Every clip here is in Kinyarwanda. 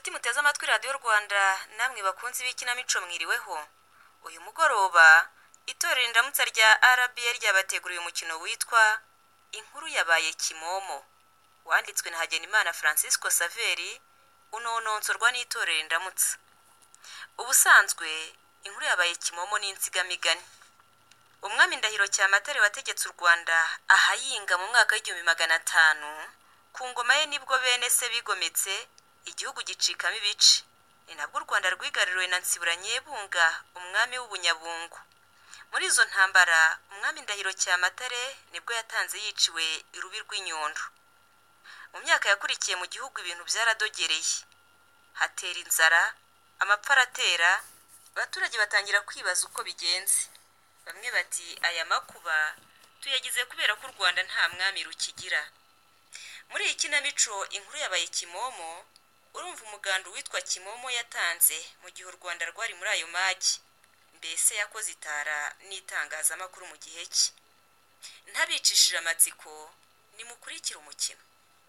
Inshuti muteze amatwi Radio Rwanda namwe bakunzi b'ikinamico mwiriweho. Uyu mugoroba itorero indamutsa rya RBA ryabateguriye umukino witwa Inkuru yabaye Kimomo. Wanditswe na Hagenimana Francisco Saveri, unononsorwa n'itorero indamutsa. Ubusanzwe Inkuru yabaye Kimomo ni insigamigani. Umwami Ndahiro Cyamatare wategetse u Rwanda ahayinga mu mwaka w'1500 ku ngoma ye nibwo bene se bigometse igihugu gicikamo ibice. Ni nabwo u Rwanda rwigaruriwe na Nsibura Nyebunga, umwami w'Ubunyabungu. Muri izo ntambara umwami Ndahiro Cyamatare nibwo yatanze yiciwe irubi rw'Inyundo. Mu myaka yakurikiye mu gihugu ibintu byaradogereye, hatera inzara, amapfa aratera, abaturage batangira kwibaza uko bigenze. Bamwe bati aya makuba tuyagize kubera ko u Rwanda nta mwami rukigira. Muri iyi kinamico Inkuru yabaye Kimomo, urumva umuganda witwa Kimomo yatanze mu gihe u Rwanda rwari muri ayo magi. Mbese yakoze itara n'itangazamakuru mu gihe cye. Ntabicishije amatsiko, nimukurikire umukino.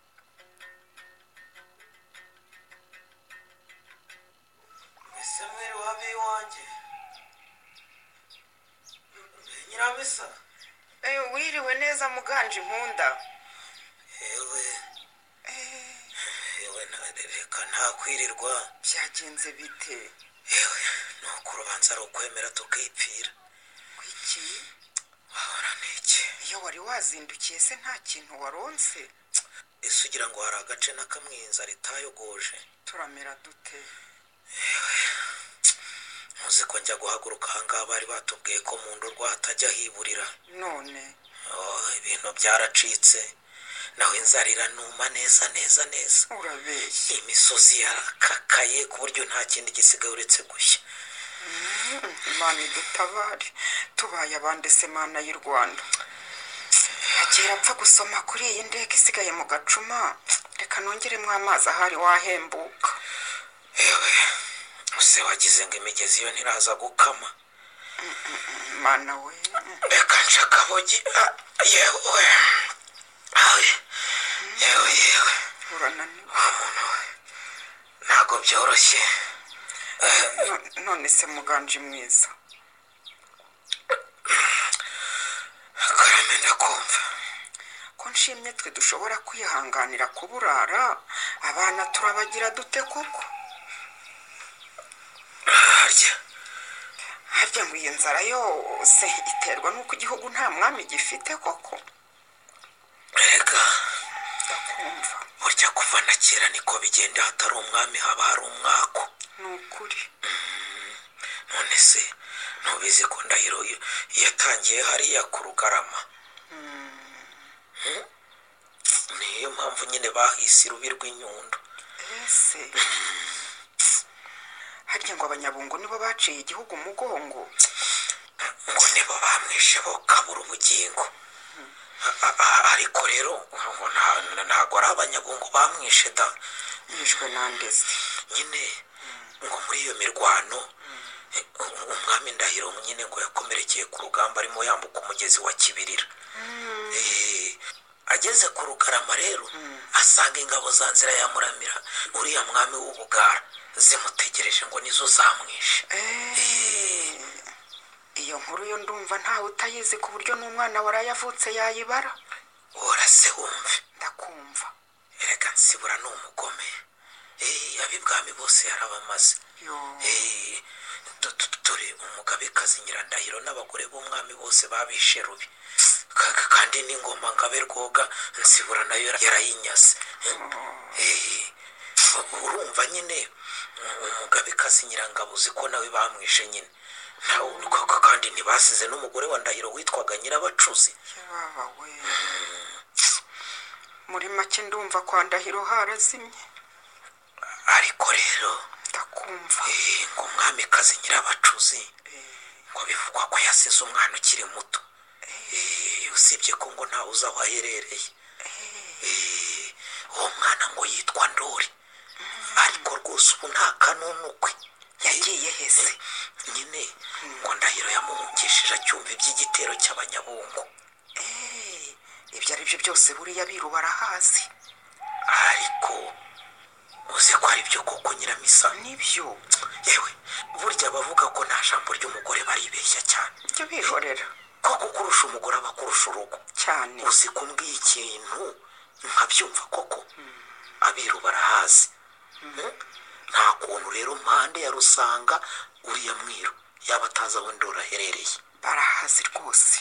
Mwese wabi wanjye Nyiramisa. Wiriwe neza muganje Nkunda. Ewe reka ntakwirirwa. Byagenze bite? Nuko urubanza rukwemera tukipfira. Kwiki? Wahora n'iki? Iyo wari wazindukiye se nta kintu waronse? Ese ugira ngo hari agace n'akamwinza ritayogoje? Turamera dute? Muzi ko njya guhaguruka ahangaha bari batubwiye ko mu ndorwa hatajya hiburira. None? Ibintu byaracitse. Nawe inzara iranuma neza. Urabeshya. Imisozi yarakakaye ku buryo nta kindi gisigaye uretse gushya. Imana idutabare, tubaye abande se Mana y'u Rwanda. Akira apfa gusoma kuri iyi ndege isigaye mu gacuma, reka nongeremo amazi ahari wahembuka. Use wagize ngo imigezi yo ntiraza gukama. Mana we. Reka nshakabogi. Yewe. Urananiwe. Ntago byoroshye. None se muganje mwiza. Karame ndakumva. Ko nshimye twe dushobora kwihanganira kuburara, abana turabagira dute koko? Harya ngo iyi nzara yose iterwa nuko igihugu nta mwami gifite koko? Reka ndakumva. burya kuva na kera niko bigenda, hatari umwami haba hari umwako. Nukuri. None se ntubizi ko Ndahiro yatangiye hariya ku Rugarama? Niyo mpamvu nyine bahise irubi rw'Inyundo. Ese harya ngo Abanyabungo nibo baciye igihugu umugongo? Ngo nibo bamwishe bo kabura ubugingo. Ariko rero ntago ari Abanyabungo bamwishe da. Yishwe nandeze nyine ngo muri iyo mirwano umwami Ndahiro nyine ngo yakomerekeye ku rugamba arimo yambuka umugezi wa Kibirira. Ageze ku Rugarama rero asanga ingabo za Nzira ya Muramira, uriya mwami w'Ubugara, zimutegereje ngo nizo zamwishe. Iyo nkuru yo ndumva ntawe utayizi ku buryo n'umwana warayavutse yayibara. Urase wumve. Ndakumva. Erega Nsibura ni umugome. Ab'ibwami bose yarabamaze. Turi umugabekazi Nyirandahiro n'abagore b'umwami bose babishe rubi. Kandi n'ingoma Ngabe Rwoga Nsibura nayo yarayinyaze. Urumva nyine umugabekazi Nyirangabo uzi ko nawe bamwishe nyine. Kandi ntibasize n'umugore wa Ndahiro witwaga Nyirabacuzi. Muri make ndumva kwa Ndahiro harazimye. Ariko rero ndakumva. Ngo umwamikazi Nyirabacuzi ngo bivugwa ko yasize umwana ukiri muto. Usibye ko ngo ntawe uzi aho aherereye. Uwo mwana ngo yitwa Ndori. Ariko rwose ubu nta kanunukwe. Yagiye hese nyine ngo Ndahiro yamuhungishije acyumva iby'igitero cy'Abanyabungo. Ibyo ari byo byose buriya biru barahazi. Ariko uzi ko ari byo koko Nyiramisa? nibyo yewe burya bavuga ko nta jambo ry'umugore baribeshya cyane. ibyo bihorera koko kurusha umugore aba kurusha urugo cyane. uzi ko mbwiye ikintu nkabyumva koko abiru barahazi. nta kuntu rero mpande ya Rusanga uriya mwiru yaba atazi aho Ndori aherereye. barahazi rwose.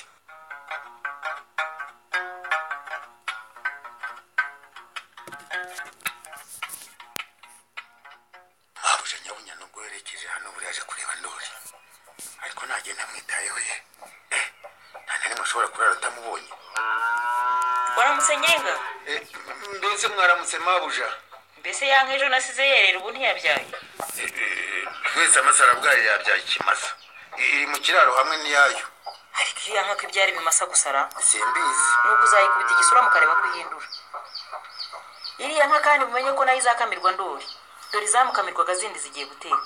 mabuja nyabunya nubwo yerekeje hano buri yaje kureba Ndori ariko nagenda mwitayeho ye nta na rimwe ashobora kurara atamubonye. waramutse Nyiringa? mbese mwaramutse mabuja? mbese yanka ejo nasize yerera ubu ntiyabyaye? twese amasara bwayo yabyaye ikimasa iri mu kiraro hamwe n'iyayo. ariko iriya nka ko ibyara ibimasa gusara simbizi. nuko uzayikubita igisura mukareba ko ihindura iriya nka, kandi mumenye ko nayo izakamirwa Ndori. dore izamukamirwaga zindi zigiye guteka.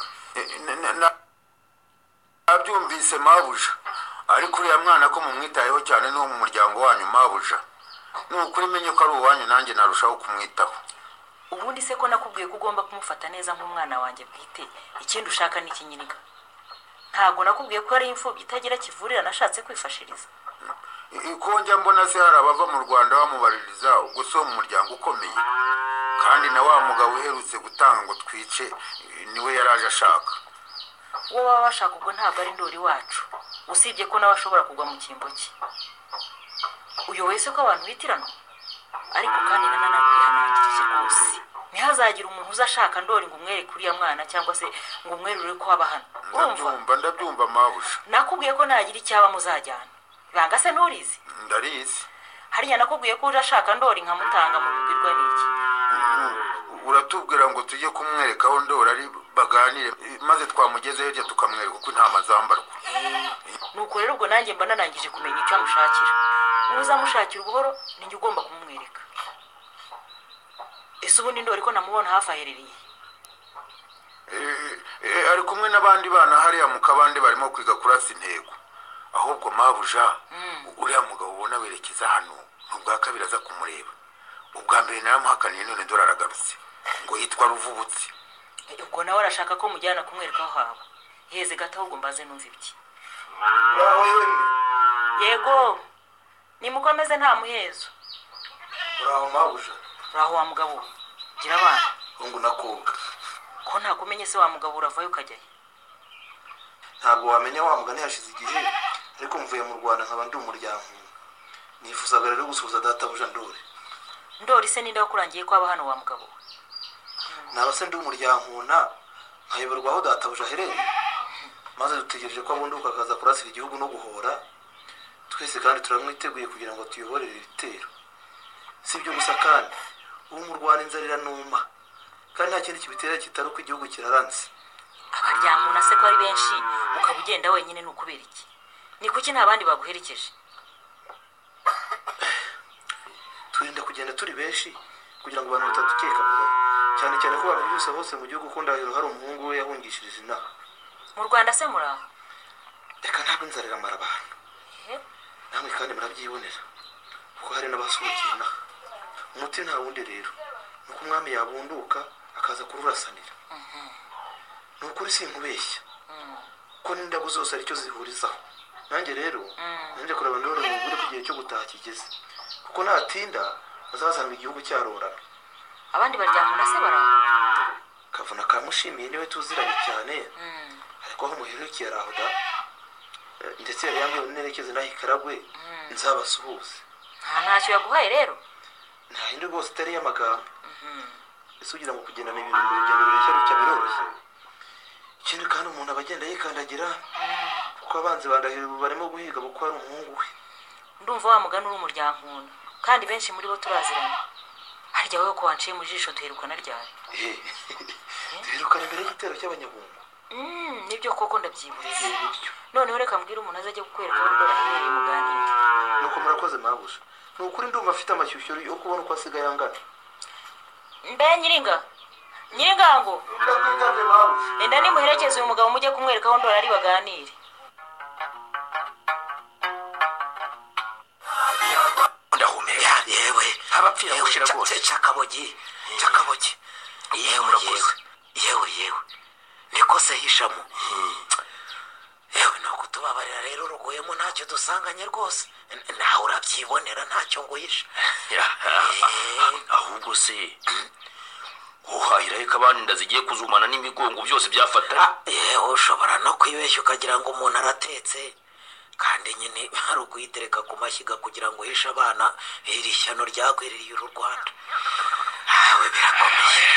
nabyumvise mabuja, ariko uriya mwana ko mumwitayeho cyane n'uwo mu muryango wanyu mabuja. ni ukuri menye ko ari uwanyu nanjye narushaho kumwitaho. ubundi se ko nakubwiye ko ugomba kumufata neza nk'umwana wanjye bwite, ikindi ushaka ni ikinyiriga. ntabwo nakubwiye ko ari imfubyi itagira kivurira nashatse kwifashiriza. ko njya mbona se hari abava mu Rwanda bamubaririza, ubwo si wo mu muryango ukomeye. kandi na wa mugabo uherutse gutanga ngo twice niwe yaraje ashaka. uwo baba bashaka ubwo ntabwo ari Ndori wacu, usibye ko nawe ashobora kugwa mu cyimbo cye. uyoboye se ko abantu bitirana? ariko kandi nanakwihanangirije rwose, ntihazagira umuntu uza ashaka Ndori ngo umwereke uriya mwana cyangwa se ngo umwerure ko haba hano. ndabyumva mabuja. nakubwiye ko nagira icyaba muzajyana. ibanga se nturizi? ndarizi. hariya nakubwiye ko uje ashaka Ndori nkamutanga mu bibwirwa n'iki? uratubwira ngo tujye kumwereka aho Ndori ari baganire, maze twamugeze hirya tukamwereka uko intama zambarwa. nuko rero ubwo nanjye mba nanangije kumenya icyo amushakira. uzamushakira ubuhoro ninjye ugomba kumumwereka. ese ubundi Ndori ko namubona hafi aherereye? ari kumwe n'abandi bana hariya mu kabande barimo kwiga kurasa intego. ahubwo mabuja, uriya mugabo ubona berekeza hano n'ubwa kabiri aza kumureba. ubwa mbere naramuhakaniye, none Ndori aragarutse ngo yitwa Ruvubutse. ubwo nawe arashaka ko mujyana kumwereka aho haba. heze gato ahubwo mbaze numva ibiki. yego nimukomeze nta muhezo. uraho mabuja? uraho wa mugabo, gira abana. hungu nakobwa. ko ntakumenye se wa mugabo uravayo ukajyayo? ntabwo wamenya wa mugani hashize igihe, ariko mvuye mu Rwanda nkaba ndi umuryango. nifuzaga rero gusuhuza databuja Ndori. Ndori se ninde wakurangiye ko aba hano wa mugabo? naba se ndi umuryango nkayoberwa aho databuja aherereye, maze dutegereje ko abunduka akaza kurasira igihugu no guhora. twese kandi turamwiteguye kugira ngo tuyoborere ibitero. si ibyo gusa kandi ubu mu Rwanda inzara iranuma, kandi nta kindi kibitera kitari uko igihugu kiraranze. abaryankuna se ko ari benshi ukaba ugenda wenyine ni ukubera iki? ni kuki nta bandi baguherekeje? turinda kugenda turi benshi kugira ngo abantu batadukeka mugabo, cyane cyane ko abantu byose hose mu gihugu ko Ndahiro hari umuhungu we yahungishirije inaha. mu Rwanda se muraho? reka ntabwo inzara iramara abantu, namwe kandi murabyibonera kuko hari n'abasuhukiye inaha. umuti nta wundi rero nuko umwami yabunduka akaza kururasanira. ni ukuri sinkubeshya ko n'indabo zose aricyo zihurizaho. nanjye rero nanjye kureba Ndori ngo ngure ko igihe cyo gutaha kigeze, kuko natinda azazanwa igihugu cyarorana. abandi baryankuna se baraho? Kavuna kamushimiye niwe tuziranye cyane, ariko aho muherukiye araho da. ndetse yari yambwiye nerekeze naho Ikaragwe nzabasuhuze. ntacyo yaguhaye rero? nta yindi rwose itari y'amagambo. ese ugira ngo kugendana ibintu mu rugendo rureshya rucya biroroshye? ikindi kandi umuntu aba agenda yikandagira, kuko abanzi ba Ndahiro barimo guhiga kuko ari umuhungu we. ndumva wa mugani uri umuryankuna, kandi benshi muri bo turaziranye. harya wowe ko wanciye mu jisho duherukana ryari? duherukana imbere y'igitero cy'abanyabungo. nibyo koko ndabyibutse. noneho reka mbwire umuntu azajya kukwereka aho Ndori aherereye muganire. nuko murakoze mabuja, ni ukuri ndumva afite amashyushyu yo kubona uko asigaye angana. mbe nyiringango enda nimuherekeze uyu mugabo mujye kumwereka aho Ndori ari baganire. ndahumeka yewe abapfira gushira rwose cyakabogi yewe ndagusanganye rwose nawe urabyibonera ntacyo nguhisha ahubwo se uhahira reka abandi ndazigiye kuzumana n'imigongo byose byafata yewe ushobora no kwibeshya ukagira ngo umuntu aratetse kandi nyine hari ukuyitereka ku mashyiga kugira ngo uhishe abana iri shyano ryagwiririye uru Rwanda. Awe birakomeye.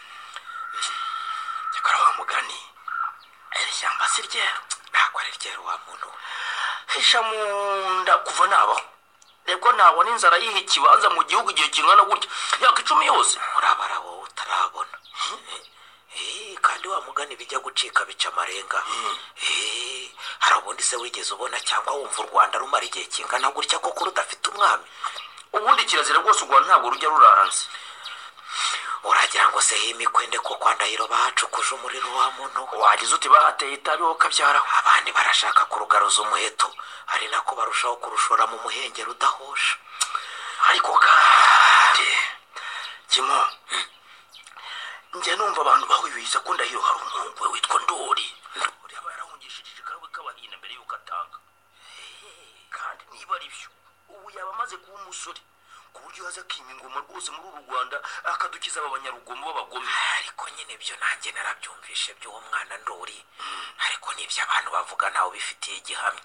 cyakora wa mugani iri shyamba si ryeru ntabwo ari ryeru wa muntu hisha mu nda kuva nabaho rego nabona inzara yiha ikibanza mu gihugu igihe kingana gutya imyaka 10 yose urabara wowe utarabona. Kandi wa mugani bijya gucika bica amarenga. Hari ubundi se wigeze ubona cyangwa wumva u Rwanda rumara igihe kingana gutya koko rudafite umwami? ubundi kirazira rwose u Rwanda ntabwo rujya ruraranze. Uragira ngo se himikwende ko kwa Ndahiro bacukuje umuriro wa muntu wagize uti bahateye itabi wo kabyaraho abandi barashaka kurugaruza umuheto ari nako barushaho kurushora mu muhengero udahosha. ariko kandi kimo njye numva abantu bahwibiza ko Ndahiro hari umuhungu we witwa Ndori yaba yarahungishije karwe kabahina mbere yuko atanga. kandi niba ari byo ubu yaba amaze kuba umusore ku buryo haza akima ingoma rwose muri uru Rwanda akadukiza abanyarugomo b'abagome. Ariko nyine byo nanjye narabyumvishe by'uwo mwana Ndori ariko nibyo abantu bavuga ntawe bifitiye igihamya.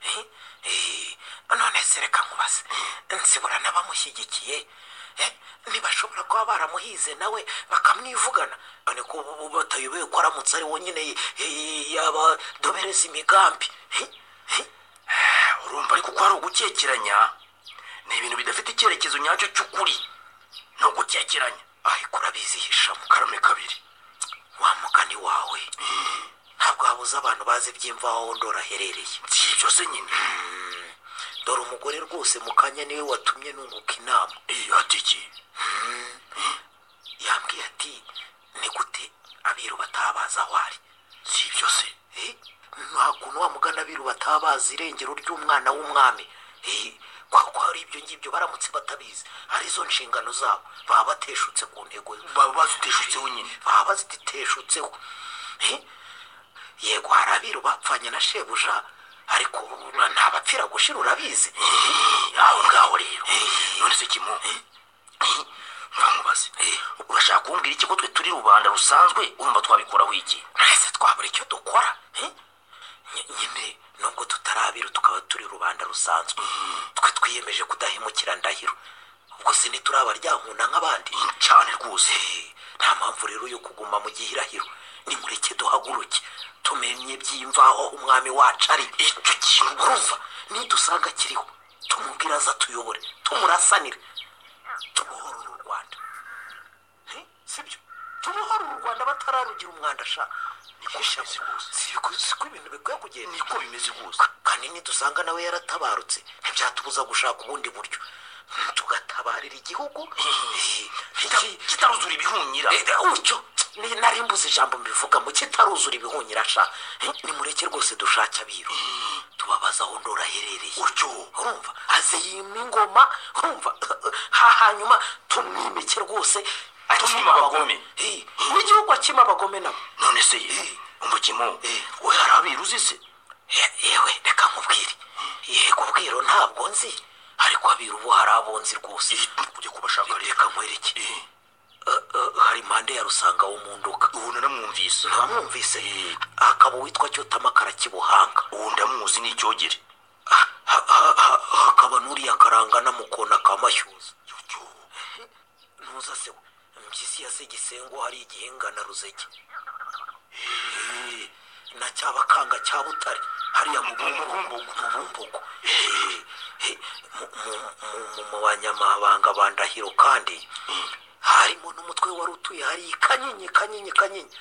None se reka nkubaze nsibura n'abamushyigikiye ntibashobora kuba baramuhize nawe bakamwivugana none ko batayobeye ko aramutse ari wonyine yabadobereza imigambi. urumva ariko ko ari ugukekeranya ni ibintu bidafite icyerekezo nyacyo cy'ukuri no gukekeranya. ariko urabizihisha mu karame kabiri wa mugani wawe ntabwo habuze abantu bazi iby'imvaho Ndori aherereye. si ibyo se nyine dore umugore rwose mu kanya niwe watumye nunguka inama. ati iki? yambwiye ati ni gute abiru batabaza aho ari? si ibyo se nta kuntu wa mugana abiru batabaza irengero ry'umwana w'umwami. kuko hari ibyo ngibyo baramutse batabizi arizo nshingano zabo baba bateshutse ku ntego baba baziteshutseho nyine baba baziteshutseho. yego hari abiru bapfanye na shebuja ariko ntabapfira gushira urabizi. aho ngaho rero none se kimo nkamubaze urashaka kumbwira iki ko twe turi rubanda rusanzwe urumva twabikoraho iki? ese twabura icyo dukora nyine nubwo tutarabiru tukaba turi rubanda rusanzwe twe twiyemeje kudahemukira Ndahiro ubwo se ntiturabaryankuna nk'abandi cyane rwose. nta mpamvu rero yo kuguma mu gihirahiro nimureke duhaguruke tumenye by'imvaho umwami wacu ari. icyo kintu urumva nidusanga kiriho tumubwira aza tuyobore tumurasanire tubohora uru Rwanda. sibyo tubohora uru Rwanda batararugira umwanda sha niko bimeze rwose. siko ibintu bikwiye kugenda niko bimeze rwose. kandi nidusanga nawe yaratabarutse ntibyatubuza gushaka ubundi buryo tugatabarira igihugu kitaruzura ibihunyira. utyo nari mbuze ijambo mbivuga mu kitaruzura ibihunyira sha nimureke rwose dushake abiru tubabaza aho Ndori aherereye utyo urumva aze yima ingoma urumva hanyuma tumwimike rwose akima abagome n'igihugu akima abagome nabo. none se umukimo we hari abiru uzi se? yewe reka nkubwire yego ubwiro ntabwo nzi ariko abiru ubu hari abonzi rwose kujya kubashaka reka nkwereke hari impande ya Rusanga wo mu Nduga ubu naramwumvise. ntamwumvise hakaba uwitwa Cyotamakara Kibuhanga ubu ndamuzi ni icyogere. hakaba n'uriya Karanga na Mukona ka Mashyuza ntuza se mpyisi ya Segisengo hari igihinga na Ruzege na Cyabakanga cya Butare hariya mu Bumbogo mu banyamabanga ba Ndahiro kandi harimo n'umutwe wari utuye hari Kanyinya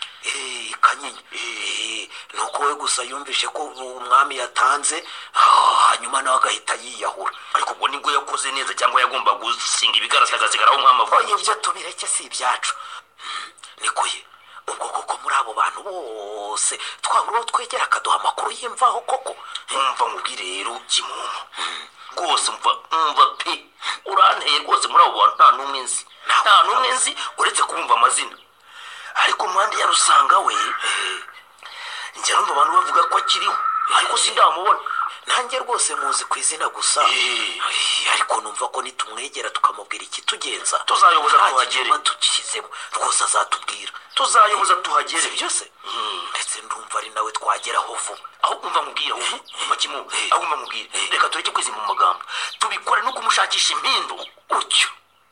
nuko we gusa yumvishe ko umwami yatanze hanyuma nawe agahita yiyahura. ariko ubwo nibwo yakoze neza cyangwa yagomba gusinga ibigarasa agasigaraho nk'amavuta? ibyo tubireke si ibyacu. niko ye ubwo koko muri abo bantu bose twabura twegera akaduha amakuru y'imvaho koko. umva nkubwire rero Kimomo rwose umva pe uranteye rwose muri abo bantu nta n'umwe nzi uretse kubumva amazina. ariko mpande ya Rusanga we njya numva abantu bavuga ko akiriho ariko sindamubona. nanjye rwose muzi ku izina gusa ariko numva ko nitumwegera tukamubwira ikitugenza tuzayoboza tuhagere tukizemo rwose azatubwira tuzayoboza tuhagere byose ndetse ndumva ari nawe twageraho vuba aho kumva mubwira Makimu aho kumva mubwira reka tureke kwizi mu magambo tubikore no kumushakisha impindu utyo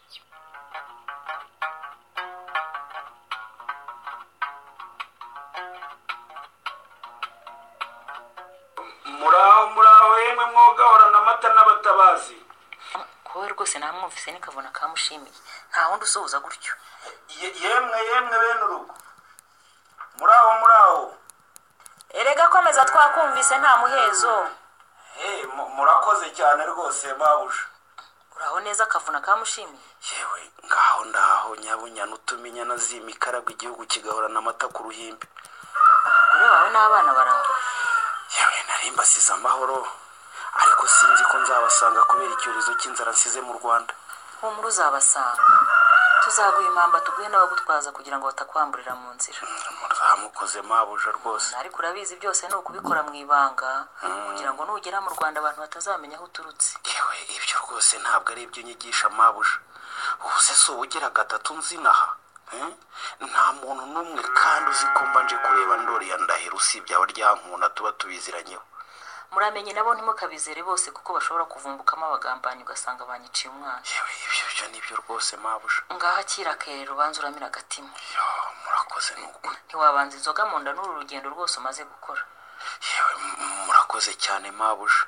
muraho yemwe mwogahorana amata n'abatabazi kowe rwose namwumvise nikabona kamushimiye nta wundi usuhuza gutyo yemwe bene urugo muraho erega komeza twakumvise nta muhezo murakoze cyane rwose babuja uraho neza kavuna kamushimiye yewe ngaho ndaho nyabunya n'utuminya nazima ikaragwa igihugu kigahorana amata ku ruhimbi umugore wawe n'abana baraho yewe nari mbasize amahoro ariko sinzi ko nzabasanga kubera icyorezo cy'inzara nsize mu Rwanda humura uzabasanga tuzaguha impamba tuguhe n'abagutwaza kugira ngo batakwamburira mu nzira muramukoze mabuja rwose ariko urabizi byose ni ukubikora mu ibanga kugira ngo nugera mu Rwanda abantu batazamenya aho uturutse yewe ibyo rwose ntabwo ari ibyo nyigisha mabuja ubu se si ubugira gatatu nzinaha nta muntu n'umwe kandi uzi ko mba nje kureba Ndori ya Ndahiro usibye abaryankuna tuba tubiziranyeho muramenye nabo ntimukabizere bose kuko bashobora kuvumbukamo abagambanyi ugasanga banyiciye umwana yewe ibyo nibyo rwose mabuja ngaho akira kera ubanza uramira agatima murakoze nuko ntiwabanza inzoga mu nda n'uru rugendo rwose umaze gukora yewe murakoze cyane mabuja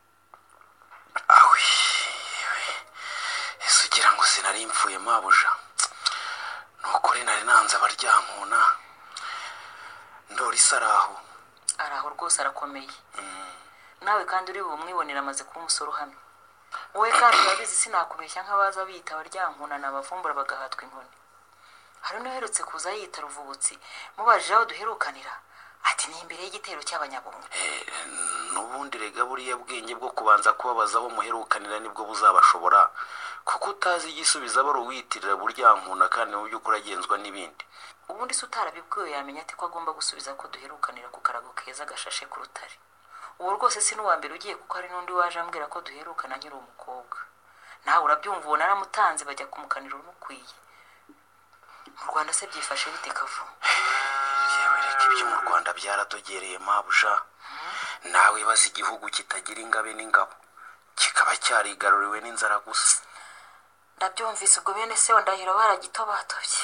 awi ese ugira ngo sinari mfuye mabuja nukuri nari nanze abaryankuna Ndori saraho araho rwose arakomeye nawe kandi uri bumwibonera amaze kuba umusore uhamye wowe kandi urabizi sinakubeshya nk'abaza biyita abaryankuna n'abavumbura bagahatwa inkoni hari n'uherutse kuza yita Ruvubutsi mubajije aho duherukanira ati ni imbere y'igitero cy'abanyabungo n'ubundi rega buriya bwenge bwo kubanza kubabaza abo muherukanira nibwo buzabashobora kuko utazi igisubiza bari uwitirira buryankuna kandi mu by'ukuri agenzwa n'ibindi ubundi se utarabibwiwe yamenya ati ko agomba gusubiza ko duherukanira ku karago keza gashashe ku rutare ubu rwose si n'uwa mbere ugiye kuko hari n'undi waje ambwira ko duherukana nkiri umukobwa nawe urabyumva uwo naramutanze bajya kumukanira umukwiye mu Rwanda se byifashe bite kavu yewe reka ibyo mu Rwanda byaratogereye mabuja nawe ibaza igihugu kitagira ingabe n'ingabo kikaba cyarigaruriwe n'inzara gusa ndabyumvise ubwo bene se wa Ndahiro baragitobatobye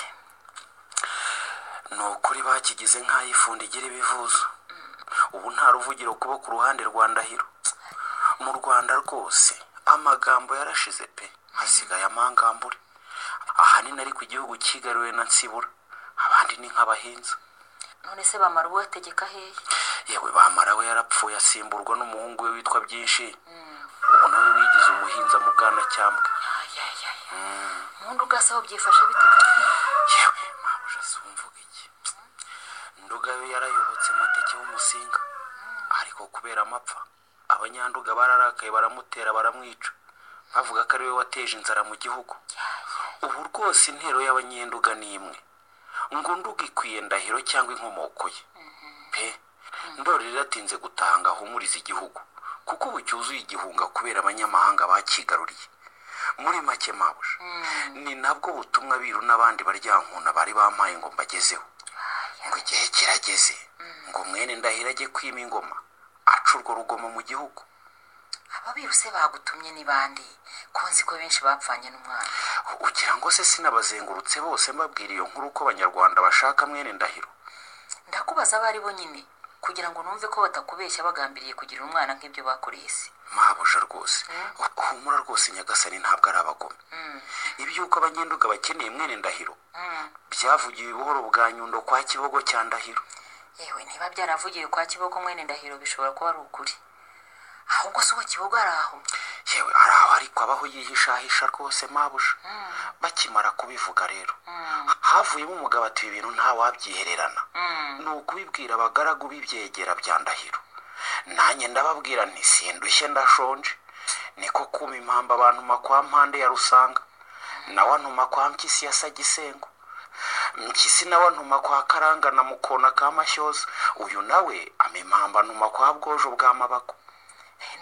ni ukuri bakigize nk'ay'ifundi igira ibivuzo ubu nta ruvugiro kubo ku ruhande rwa Ndahiro mu Rwanda rwose amagambo yarashize pe hasigaye amangambure ahanini ariko igihugu kigaruwe na Nsibura abandi ni nk'abahinza none se bamara uwo ategeka hehe yewe bamara we yarapfuye asimburwa n'umuhungu we witwa Byinshi ubu nawe wigize umuhinza mu Bwanacyambwe mundu ugasaho byifashe bite kavu yewe mabuja sumvuga iki Nduga yo yarayobotse Mateke w'Umusinga ariko kubera amapfa abanyanduga bararakaye baramutera baramwica bavuga ko ari we wateje inzara mu gihugu ubu rwose intero y'abanyenduga ni imwe ngo Nduga ikwiye Ndahiro cyangwa inkomoko ye pe Ndori riratinze gutanga ahumuriza igihugu kuko ubu cyuzuye igihunga kubera abanyamahanga bakigaruriye muri make mabuja ni nabwo butumwa biru n'abandi baryankuna bari bampaye ngo mbagezeho ngo igihe kirageze ngo mwene Ndahiro ajye kwima ingoma aca urwo rugomo mu gihugu ababiruse bagutumye ni bandi konzi ko benshi bapfanye n'umwana ugira ngo se sinabazengurutse bose mbabwira iyo nkuru ko abanyarwanda bashaka mwene Ndahiro ndakubaza abari bo nyine kugira ngo numve ko batakubeshya bagambiriye kugira umwana nk'ibyo bakoreye se mabuja rwose humura rwose Nyagasani ntabwo ari abagome ibyuko abanyenduga bakeneye mwene Ndahiro byavugiwe buhoro bwa Nyundo kwa Kibogo cya Ndahiro yewe niba byaravugiwe kwa Kibogo mwene Ndahiro bishobora kuba ari ukuri ahubwo se uwo Kibogo ari aho yewe ari aho ariko abaho yihishahisha rwose mabuja bakimara kubivuga rero havuyemo umugabo ati ibintu nta wabyihererana ni ukubibwira abagaragu b'ibyegera bya Ndahiro nanjye ndababwira nti sindushye ndashonje niko kuma impamba abantu makwa mpande ya Rusanga nawe antuma kwa Mpyisi ya Sagisengo Mpyisi nawe antuma kwa Karanga na Mukona ka Mashyoza uyu nawe ama impamba antuma kwa Bwojo bwa Mabako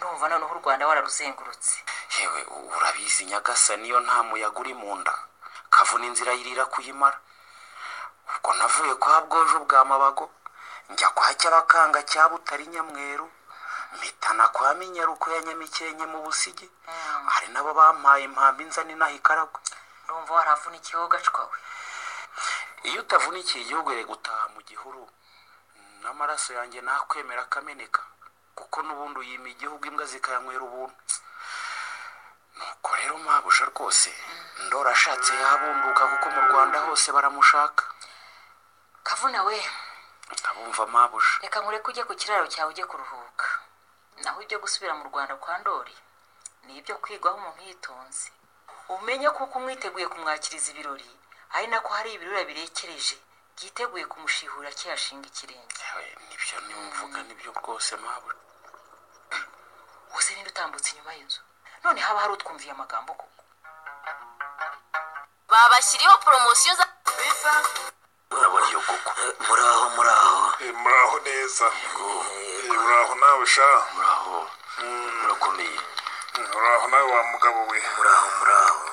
ndumva noneho u Rwanda wararuzengurutse. yewe urabizi Nyagasani niyo nta muyaga uri mu nda kavuna inzira yirira kuyimara. ubwo navuye kwa Bwojo bwa Mabago njya kwa Cyabakanga cya Butari Nyamweru mpitana kwa Minyaruko ya Nyamikenke mu Busigi. hari nabo bampaye impambi nzani naho Ikaragwe. Ndumva waravunikiye ugacwawe. iyo utavunikiye igihugu ere gutaha mu gihuru n'amaraso yanjye nakwemera akameneka kuko n'ubundi uyima igihugu imbwa zikayanywera ubuntu. nuko rero Mabusha rwose Ndora ashatse yabunduka kuko mu Rwanda hose baramushaka. Kavuna we, ndabumva Mabusha. reka nkureke ujye ku kiraro cyawe ujye kuruhuka. naho ibyo gusubira mu Rwanda kwa Ndori ni ibyo kwigwaho umuntu yitonze. umenye kuko umwiteguye kumwakiriza ibirori ari nako hari ibirura birekereje byiteguye kumushihura cyashinga ikirenge. nibyo nimvuga nibyo rwose Mabusha. wose ninde utambutse inyuma y'inzu none haba hari utwumviye amagambo koko. babashyiriyeho poromosiyo za urabona iyo koko. muraho neza. uraho nawe sha. muraho murakomeye. uraho nawe wa mugabo we. muraho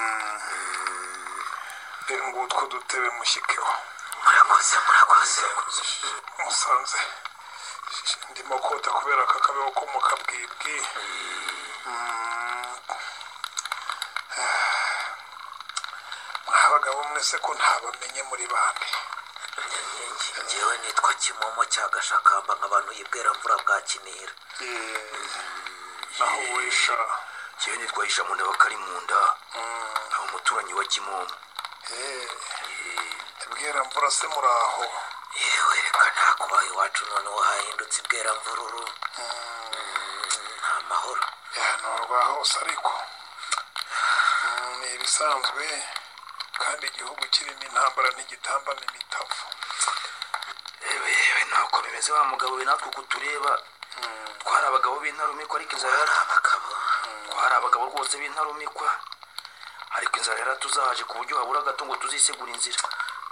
ngutwo dutebe mushyikeho. murakoze musanze ndimo kota kubera kakabeho ko mu kabwibwi. abagabo mwese ko ntabamenye muri bande. njyewe nitwa Kimomo cya Gashakamba nk'abantu yibwera mvura bwa Kinira. naho wisha. njyewe nitwa Hisha mu nda bakari mu nda aho umuturanyi wa Kimomo. ibwera mvura se muraho. yewe reka ntakubaye iwacu noneho hahindutse ibwera mvururu. nta mahoro. ni urwa hose ariko ni ibisanzwe kandi igihugu kirimo intambara ntigitambana imitavu. yewe ntabwo bimeze wa mugabo we natwe kutureba twari abagabo b'intarumikwa ariko inzara twari abagabo rwose b'intarumikwa ariko inzara yaratuzahaje ku buryo habura gato ngo tuzisegura inzira.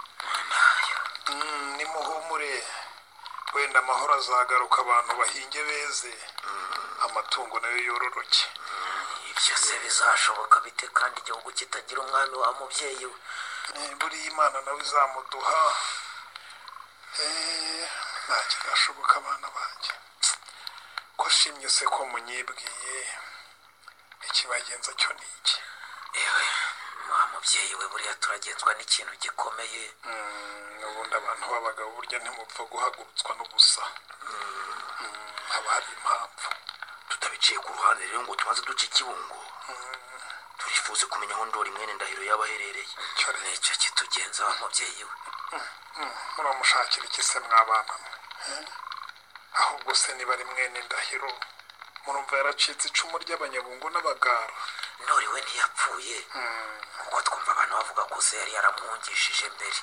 nimuhumure wenda amahoro azagaruka abantu bahinge beze amatungo nayo yororoke. ibyo se bizashoboka bite kandi igihugu kitagira umwami wa mubyeyi we? buriya Imana nawe izamuduha. nta kidashoboka abana banjye. ko shimye se ko munyibwiye ikibagenza cyo ni iki? yewe wa mubyeyi we buriya turagenzwa n'ikintu gikomeye. ubundi abantu b'abagabo burya ntimupfa guhagurutswa n'ubusa. haba hari impamvu. tutabiciye ku ruhande rero ngo tumaze duce ikibungo turifuze kumenya aho Ndori mwene Ndahiro yaba aherereye. nicyo kitugenza wa mubyeyi we. muramushakira iki se mwabana mwe? ahubwo se niba ari mwene Ndahiro murumva yaracitse icumu ry'abanyabungo n'abagara. Ndori we ntiyapfuye kuko twumva abantu bavuga ko se yari yaramuhungishije mbere.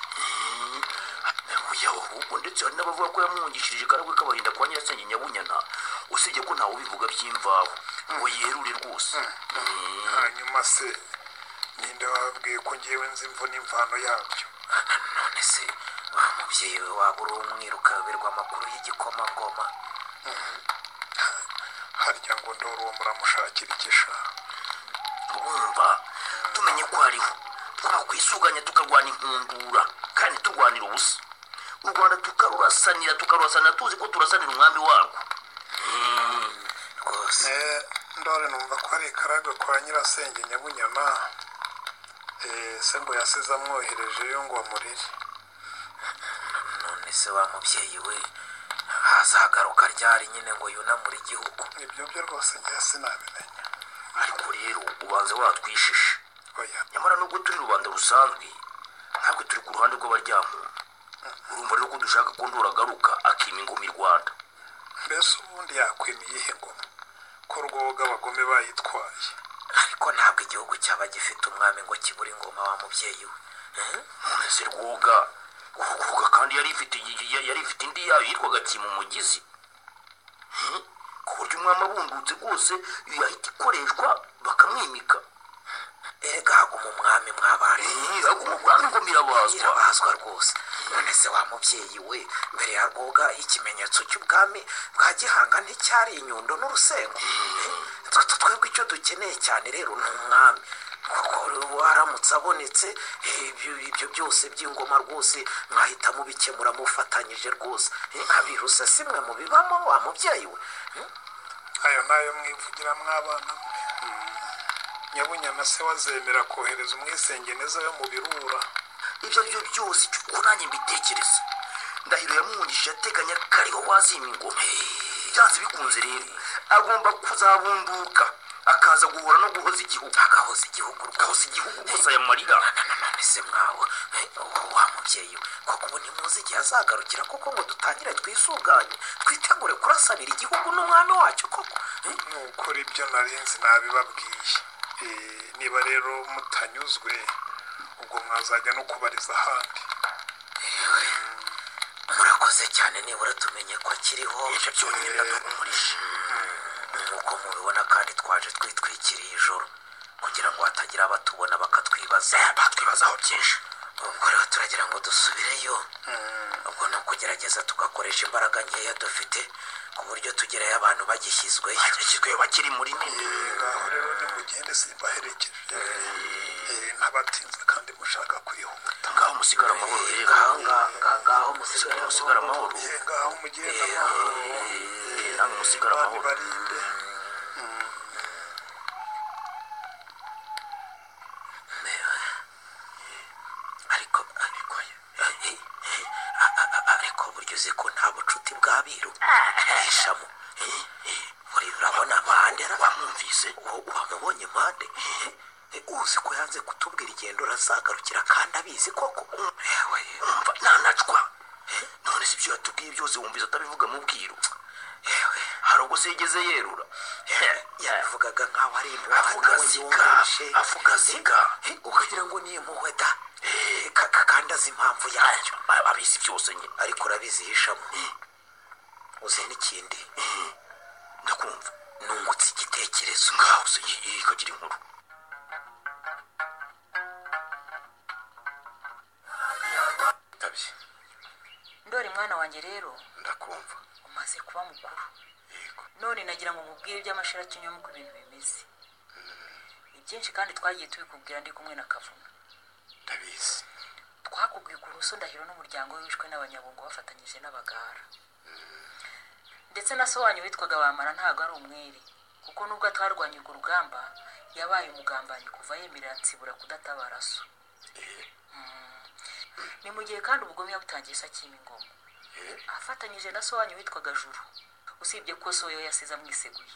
ahubwo ndetse hari n'abavuga ko yamuhungishirije Karagwe k'Abahinda kwa Nyirasenge Nyabunyana usibye ko ntawe ubivuga by'imvaho ngo yerure rwose. hanyuma se ninde wababwiye ko ngewe nzi imvo n'imvano yabyo? none se wa mubyeyi we waba uri umwiru ukayoberwa amakuru y'igikomangoma? harya ngo Ndori uwo muramushakira ikisha? wumva tumenye ko hariho twakwisuganya tukarwana inkundura kandi turwanira ubusa u Rwanda tukarurasanira tuzi ko turasanira umwami warwo. rwose Ndori numva ko ari Karagwe kwa Nyirasenge Nyabunyana. se ngo yasize amwoherejeyo ngo amurire. none se wa mubyeyi we hazagaruka ryari nyine ngo yunamure igihugu? ibyo byo rwose njye sinabimenya. ariko rero ubanza watwishisha. oya nyamara nubwo turi rubanda rusanzwe ntabwo turi ku ruhande rw'abaryamuntu. urumva rero ko dushaka ko Ndori agaruka akima ingoma i Rwanda. mbese ubundi yakwima iyihe ngoma ko rwoga abagome bayitwaye? ariko ntabwo igihugu cyaba gifite umwami ngo kibure ingoma wa mubyeyi we. none se rwoga kandi yari ifite indi yayo yitwaga Kimumugizi ku buryo umwami abundutse rwose yahita ikoreshwa bakamwimika. erega haguma umwami mwabana. haguma umwami ngo mirabazwa irabazwa rwose. none se wa mubyeyi we mbere ya rwoga ikimenyetso cy'ubwami bwa gihanga nticyari inyundo n'urusengo? Twebwe icyo dukeneye cyane rero ni umwami, kuko waramutse abonetse ibyo byose by'ingoma rwose mwahita mubikemura mufatanyije rwose. Abiruse simwe mubibamo wa mubyeyi we. ayo nayo mwivugira mw'abana nyabunyana se wazemera kohereza umwisengeneza yo mu birura? ibyo ari byo byose uko nanjye mbitekereza, Ndahiro yamuhungishije ateganya ko ariho wazima ingoma. Byanze bikunze rero agomba kuzabunduka akaza guhura no guhoza igihugu. Agahoza igihugu gusa aya marira. none se mwawe wa mubyeyi we koko ubu ntimuzi igihe azagarukira koko ngo dutangire twisuganye twitegure kurasanira igihugu n'umwami wacyo koko? ni ukuri ibyo narinzi nabibabwiye. Niba rero mutanyuzwe ubwo mwazajya no kubariza ahandi. Murakoze cyane, nibura tumenye ko akiriho. Ibyo byonyine biraduhumurije. Nk'uko mubibona kandi twaje twitwikiriye ijoro kugira ngo hatagira abatubona bakatwibaza. Batwibazaho byinshi. Ubwo rero turagira ngo dusubireyo. Ubwo ni ukugerageza tugakoresha imbaraga nkeya dufite ku buryo tugerayo abantu bagishyizweyo bakiri muri nini. Ngaho rero nimugende simbaherekeje ntabatinze kandi mushaka kwihuta. Ngaho musigara amahoro. ngaho musigara amahoro. Ngaho mugende amahoro. Namwe musigara amahoro. Barinde. ariko buryo uzi ko nta bucuti bw'abiru hishamo. Buri urabona Mandela Wamwumvise? wamubonye Mande? Uzi ko yanze kutubwira igendo razagarukira kandi abizi koko. Umva nanacwa. None si ibyo yatubwiye byose wumvise atabivuga mu bwiru. Hari ubwo se yigeze yerura? Yabivugaga nk'aho ari avuga ziga. ukagira ngo ni impuhwe da. Kandi azi impamvu yacyo. Abizi byose nyine. Ariko urabizi hishamo. Uzi n'ikindi Ndakumva. nungutse igitekerezo. Ngaho se yikagira inkuru. Tabye. Ndori mwana wanjye rero Ndakumva. umaze kuba mukuru. Yego. None nagira ngo nkubwire iby'amashira cy'inyo mu ibintu bimeze. Ibyinshi kandi twagiye tubikubwira ndi kumwe na Kavuna. Ndabizi. Twakubwiye ukuntu Ndahiro n'umuryango we wishwe n'abanyabungo bafatanyije n'abagara. Ndetse na so wanyu witwaga Bamara ntago ari umwere, kuko nubwo atwarwanye urwo rugamba yabaye umugambanyi kuva yemerera Nsibura kudatabara so. Ni mu gihe kandi ubugome yabutangiye sakima ingoma. Afatanyije na so wanyu witwaga Juru, usibye ko so yo yasize amwiseguye.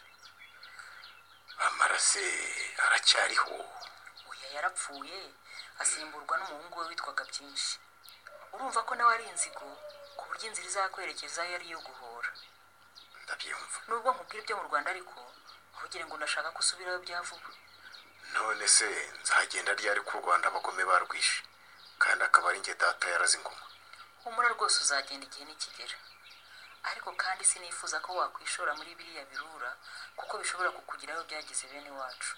Bamara se aracyariho? Oya, yarapfuye asimburwa n'umuhungu we witwaga Byinshi. Urumva ko nawe ari inzigo ku buryo inzira izakwerekezayo yari yo guhora. Ndabyumva. Nubwo nkubwira ibyo mu Rwanda ariko ntugire ngo ndashaka ko usubirayo bya vuba. None se nzagenda ryari ku Rwanda abagome barwishe kandi akaba ari njye data yarazi ingoma? Humura rwose uzagenda igihe nikigera. Ariko kandi sinifuza ko wakwishora muri biriya birura kuko bishobora kukugirayo byagize bene wacu.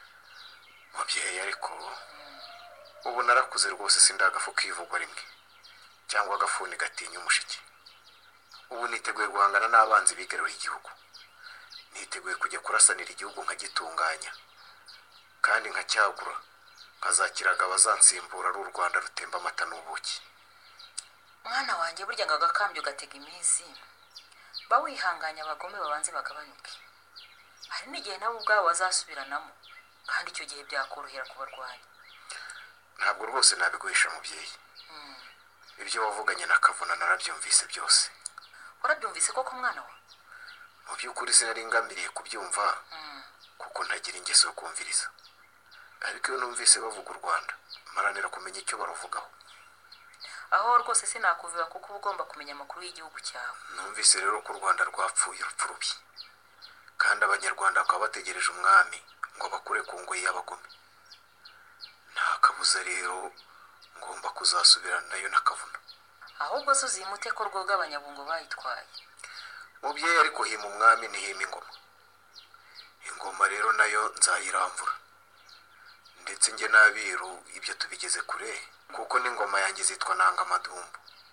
Mubyeyi ariko ubu narakuze rwose sindagafu kivugwa rimwe cyangwa agafuni gatinya umushiki. Ubu niteguye guhangana n'abanzi bigarura igihugu. Niteguye kujya kurasanira igihugu nkagitunganya kandi nkacyagura nkazakiraga abazansimbura ari u Rwanda rutemba amata n'ubuki. Mwana wanjye burya ngo agakambyo gatega iminsi. Ba wihanganya abagome babanze bagabanyuke. Hari n'igihe nabo ubwabo bazasubiranamo kandi icyo gihe byakorohera kubarwanya. Ntabwo rwose nabiguhisha mubyeyi. Ibyo wavuganye na Kavuna narabyumvise byose. Warabyumvise koko mwana wa? Mu by'ukuri sinari ngambiriye kubyumva kuko ntagira ingeso yo kumviriza. Ariko iyo numvise bavuga u Rwanda maranira kumenya icyo baruvugaho. Aho rwose sinakuviba kuko uba ugomba kumenya amakuru y'igihugu cyawe. Numvise rero ko u Rwanda rwapfuye urupfu rubi kandi abanyarwanda bakaba bategereje umwami ngo bakure ku ngoyi y'abagome. Nta kabuza rero ngomba kuzasubirana nayo na Kavuna. Ahubwo se uzimute ko rwoga abanyabungo bayitwaye. Mubyeyi ariko hima umwami ntihima ingoma. Ingoma rero nayo nzayiramvura. Ndetse njye n'abiru ibyo tubigeze kure kuko n'ingoma yanjye zitwa Nanga Madumbu.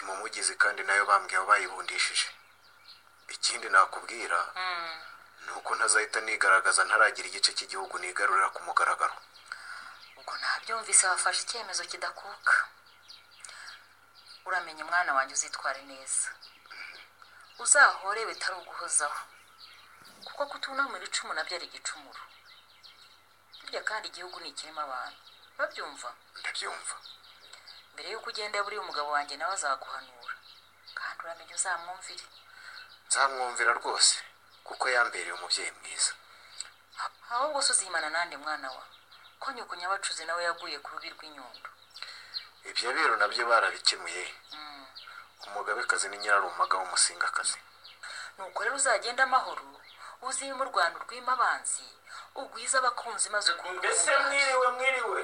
kimumugizi kandi nayo bambwiye aho bayibundishije. Ikindi nakubwira ni uko ntazahita nigaragaza ntaragira igice cy'igihugu nigarurira ku mugaragaro. ubwo nabyumvise wafashe icyemezo kidakuka. Uramenye mwana wanjye uzitware neza, uzahore bitari uguhozaho, kuko kutunamira icumu nabyo ari igicumuro. Burya kandi igihugu ni ikirimo abantu, babyumva? Ndabyumva. Mbere y'uko ugenda buriya umugabo wanjye nawe azaguhanura, kandi uramenye uzamwumvire. Nzamwumvira rwose kuko yambereye umubyeyi mwiza. Ahubwo se uzimana nande mwana wa, ko nyoko nyabacuzi nawe yaguye ku rubi rw'inyundo. Ibyo biro nabyo barabikemuye. Umugabekazi ni nyirarumaga w'umusingakazi. Nuko rero uzagenda amahoro, uzime mu Rwanda urwima abanzi, ugwiza abakunzi maze ukunda. Mbese mwiriwe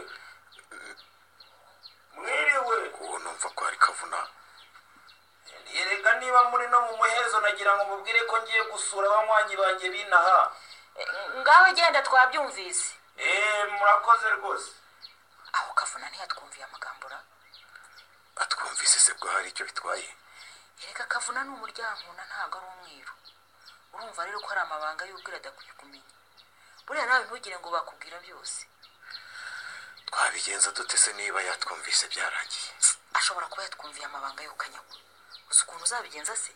ubu numva ko ari Kavuna. yereka niba muri no mu muhezo nagira ngo mubwire ko ngiye gusura abanywanyi banjye binaha. Ngaho genda twabyumvise. Murakoze rwose. Aho Kavuna ntiyatwumviye amagambura. Atwumvise se bwo hari icyo bitwaye? Yereka Kavuna ni umuryankuna ntabwo ari umwiru. Urumva rero ko ari amabanga y'ubwira adakwiye kumenya. Buriya nawe ntugire ngo bakubwira byose. Twabigenza dute se niba yatwumvise byarangiye? Ashobora kuba yatwumviye amabanga y'ukanyagwa. Uzi ukuntu uzabigenza se?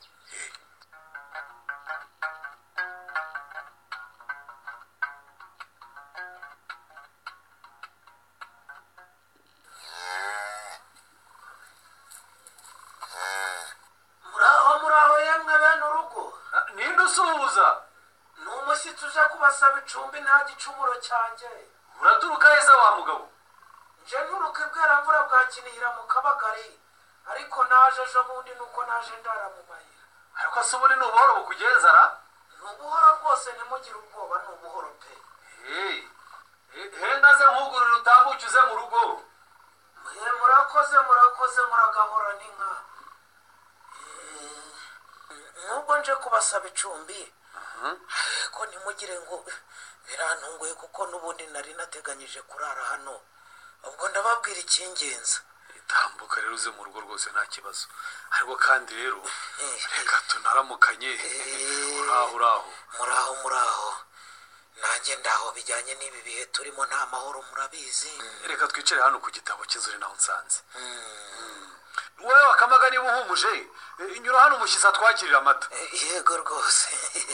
Muraho yemwe bene urugo. Ninde usuhuza? Ni umushyitsi uje kubasaba icumbi nta gicumuro cyanjye. Uraturuka heza wa mugabo? Nje nturuka ibweramvura bwa Kinihira mu Kabagari, ariko naje ejo bundi nuko naje ndara mu mayira. Ariko se ubundi ni ubuhoro bukugenzara? Ni ubuhoro rwose, ntimugire ubwoba, ni ubuhoro pe. Hengaze nkugurira utambuke uze mu rugo. Murakoze muragahora n'inka. Nubwo nje kubasaba icumbi, ko ntimugire ngo birantunguye kuko n'ubundi nari nateganyije kurara hano. Ubwo ndababwira icy'ingenzi. Tambuka rero uze mu rugo rwose nta kibazo. Ariko kandi rero reka tunaramukanye. Muraho. Nanjye ndaho bijyanye n'ibi bihe turimo nta mahoro murabizi. Reka twicare hano ku gitabo cy'inzu naho nsanze. Wowe wakamaga niba uhumuje, inyura hano umushyitsi atwakirira amata. Yego rwose.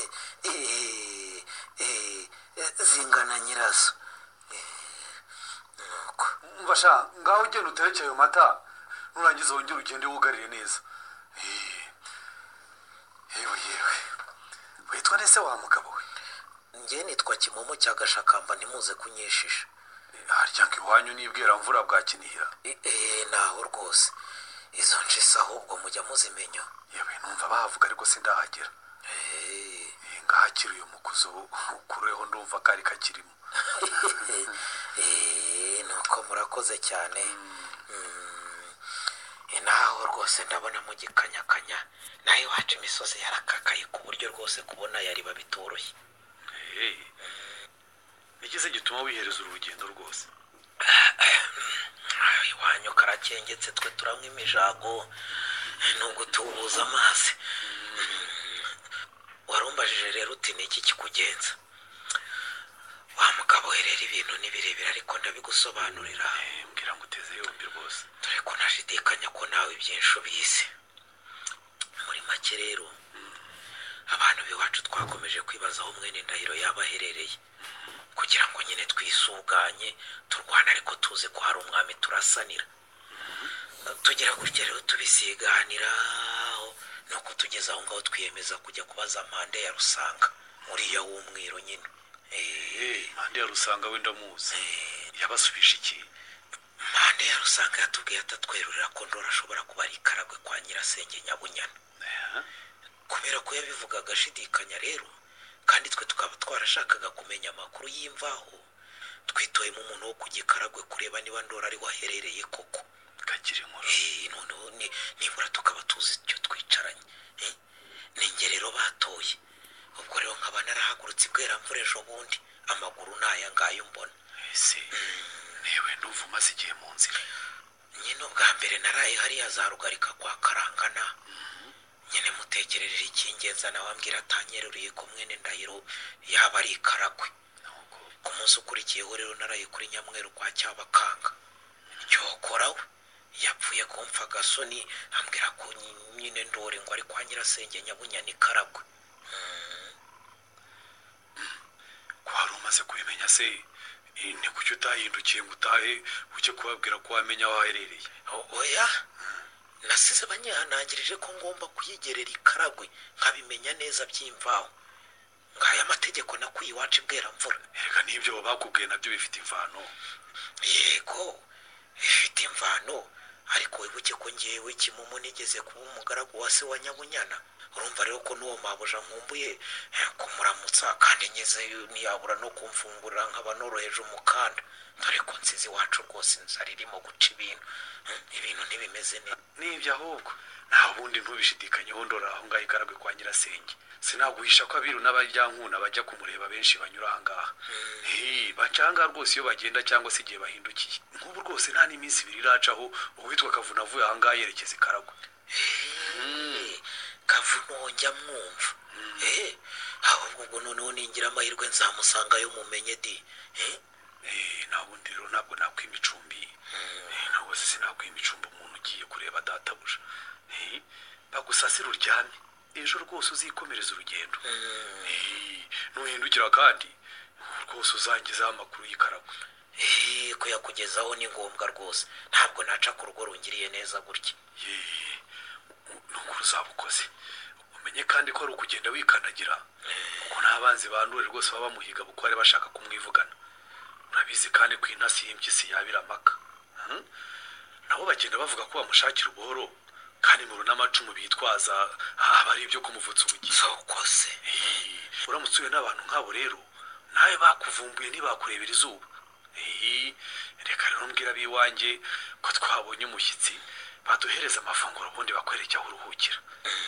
Zingana nyirazo. Mbasha ngaho ugenda uterekeye ayo mata, nurangiza wongere ugende wugarire neza. Yewe witwa nese wa mugabo we? Njye nitwa Kimomo cya Gashakamba, ntimuze kunyeshisha. Harya ngo iwanyu n'ibweramvura bwa Kinihira? Naho rwose. Izo nshisa ahubwo mujya muzimenya. Yewe numva bahavuga ariko sindahagera. Ngahakira uyu mukuzo ukureho ndumva kari kakirimo. Nuko murakoze cyane. Naho rwose ndabona mugikanyakanya. Naho iwacu imisozi yarakakaye ku buryo rwose kubona yari babitoroshye. Ikize gituma wihereza urugendo rwose? Iwanyu karakengetse, twe turanywa imijago nubwo tubuza amazi. Warumbajije rero uti ni iki kikugenza? Wa mugabo rero ibintu ni birebire ariko ndabigusobanurira. Mbwira ngo uteze yombi rwose. Dore ko ntashidikanya ko nawe ibyinshi ubizi. Muri make rero abantu b'iwacu twakomeje kwibaza aho mwene Ndahiro yaba aherereye, kugira ngo nyine twisuganye turwana ariko tuzi ko hari umwami turasanira. Tugera gutya rero tubisiganiraho, nuko tugeze aho ngaho twiyemeza kujya kubaza Mpande ya Rusanga, uriya w'umwiru nyine. Mpande ya Rusanga wenda muzi. Yabasubisha iki? Mpande ya Rusanga yatubwiye atatwerurira ko Ndora ashobora kuba ari Karagwe kwa Nyirasenge Nyabunyana. Kubera ko yabivugaga ashidikanya rero, kandi twe tukaba twarashakaga kumenya amakuru y'imvaho, twitoyemo umuntu wo ku Gikaragwe kureba niba Ndora ari waherereye koko. Kagira inkuru. Noneho nibura tukaba tuzi icyo twicaranye. Ninjye rero batoye. Ubwo rero nkaba narahagurutse ibweramvura ejo bundi, amaguru n'aya ngayo mbona. Ese niwe nduva umaze igihe mu nzira? nyine ubwa mbere naraye hariya za rugarika kwa karangana nyine mutekererera icy'ingenzi nawe ambwira atanyeruriye ko mwene ndahiro yaba ari ikaragwe ku munsi ukurikiyeho rero naraye kuri nyamweru kwa cyabakanga cyokora we yapfuye kumfa agasoni ambwira ko nyine ndore ngo ari kwa nyirasenge nyabunyana ikaragwe. ko hari umaze kubimenya se ni kuki utahindukiye ngo utahe ujye kubabwira ko wamenya aho aherereye? Oya nasize banyihanangirije ko ngomba kuyigerera ikaragwe nkabimenya neza by'imvaho ngaya amategeko nakuye iwacu ibwera mvura. Erega n'ibyo bakubwiye nabyo bifite imvano. Yego bifite imvano ariko wibuke ko ngewe Kimomo nigeze kuba umugaragu wa se wa Nyabunyana. Urumva rero ko n'uwo mabuja nkumbuye kumuramutsa kandi ngeze ntiyabura no kumfungurira nkaba noroheje umukanda dore ko nsizi iwacu rwose inzara irimo guca ibintu ntibimeze neza. N'ibyo ahubwo nta bundi ntubishidikanyeho ndora aho ngaho ikaragwe kwa nyirasenge sinaguhisha ko abiru n'abaryankuna bajya kumureba benshi banyura aha ngaha. Bacanga rwose iyo bagenda cyangwa se igihe bahindukiye nk'ubu rwose nta n'iminsi ibiri iracaho uwitwa Kavuna avuye aha ngaha yerekeza ikaragwe. Kavuno njya mwumva ahubwo ubwo noneho ningira amahirwe nzamusangayo mumenye di. Nta bundi rero ntabwo nakwima icumbi ntabwo se sinakwima icumbi umuntu ugiye kureba databuja bagusasira uryame ejo rwose uzikomereza urugendo. Nuhindukira kandi rwose uzangizaho amakuru y'ikaragwe. Kuyakugezaho ni ngombwa rwose ntabwo naca ku rugo rungiriye neza gutya. Nukuri uzabukoze umenye kandi ko ari ukugenda wikandagira kuko n'abanzi bandure rwose baba bamuhiga kuko bari bashaka kumwivugana. Urabizi kandi ko intasi y'impyisi yabira amaka nabo bagenda bavuga ko bamushakira ubuhoro kandi mu runamacumu bitwaza aba ari ibyo kumuvutsa ubugingo. Kose uramutse uhuye n'abantu nk'abo rero nawe bakuvumbuye ntibakurebera izuba. Reka rero mbwira ab'iwanjye ko twabonye umushyitsi baduhereza amafunguro ubundi bakwerekeye aho uruhukira.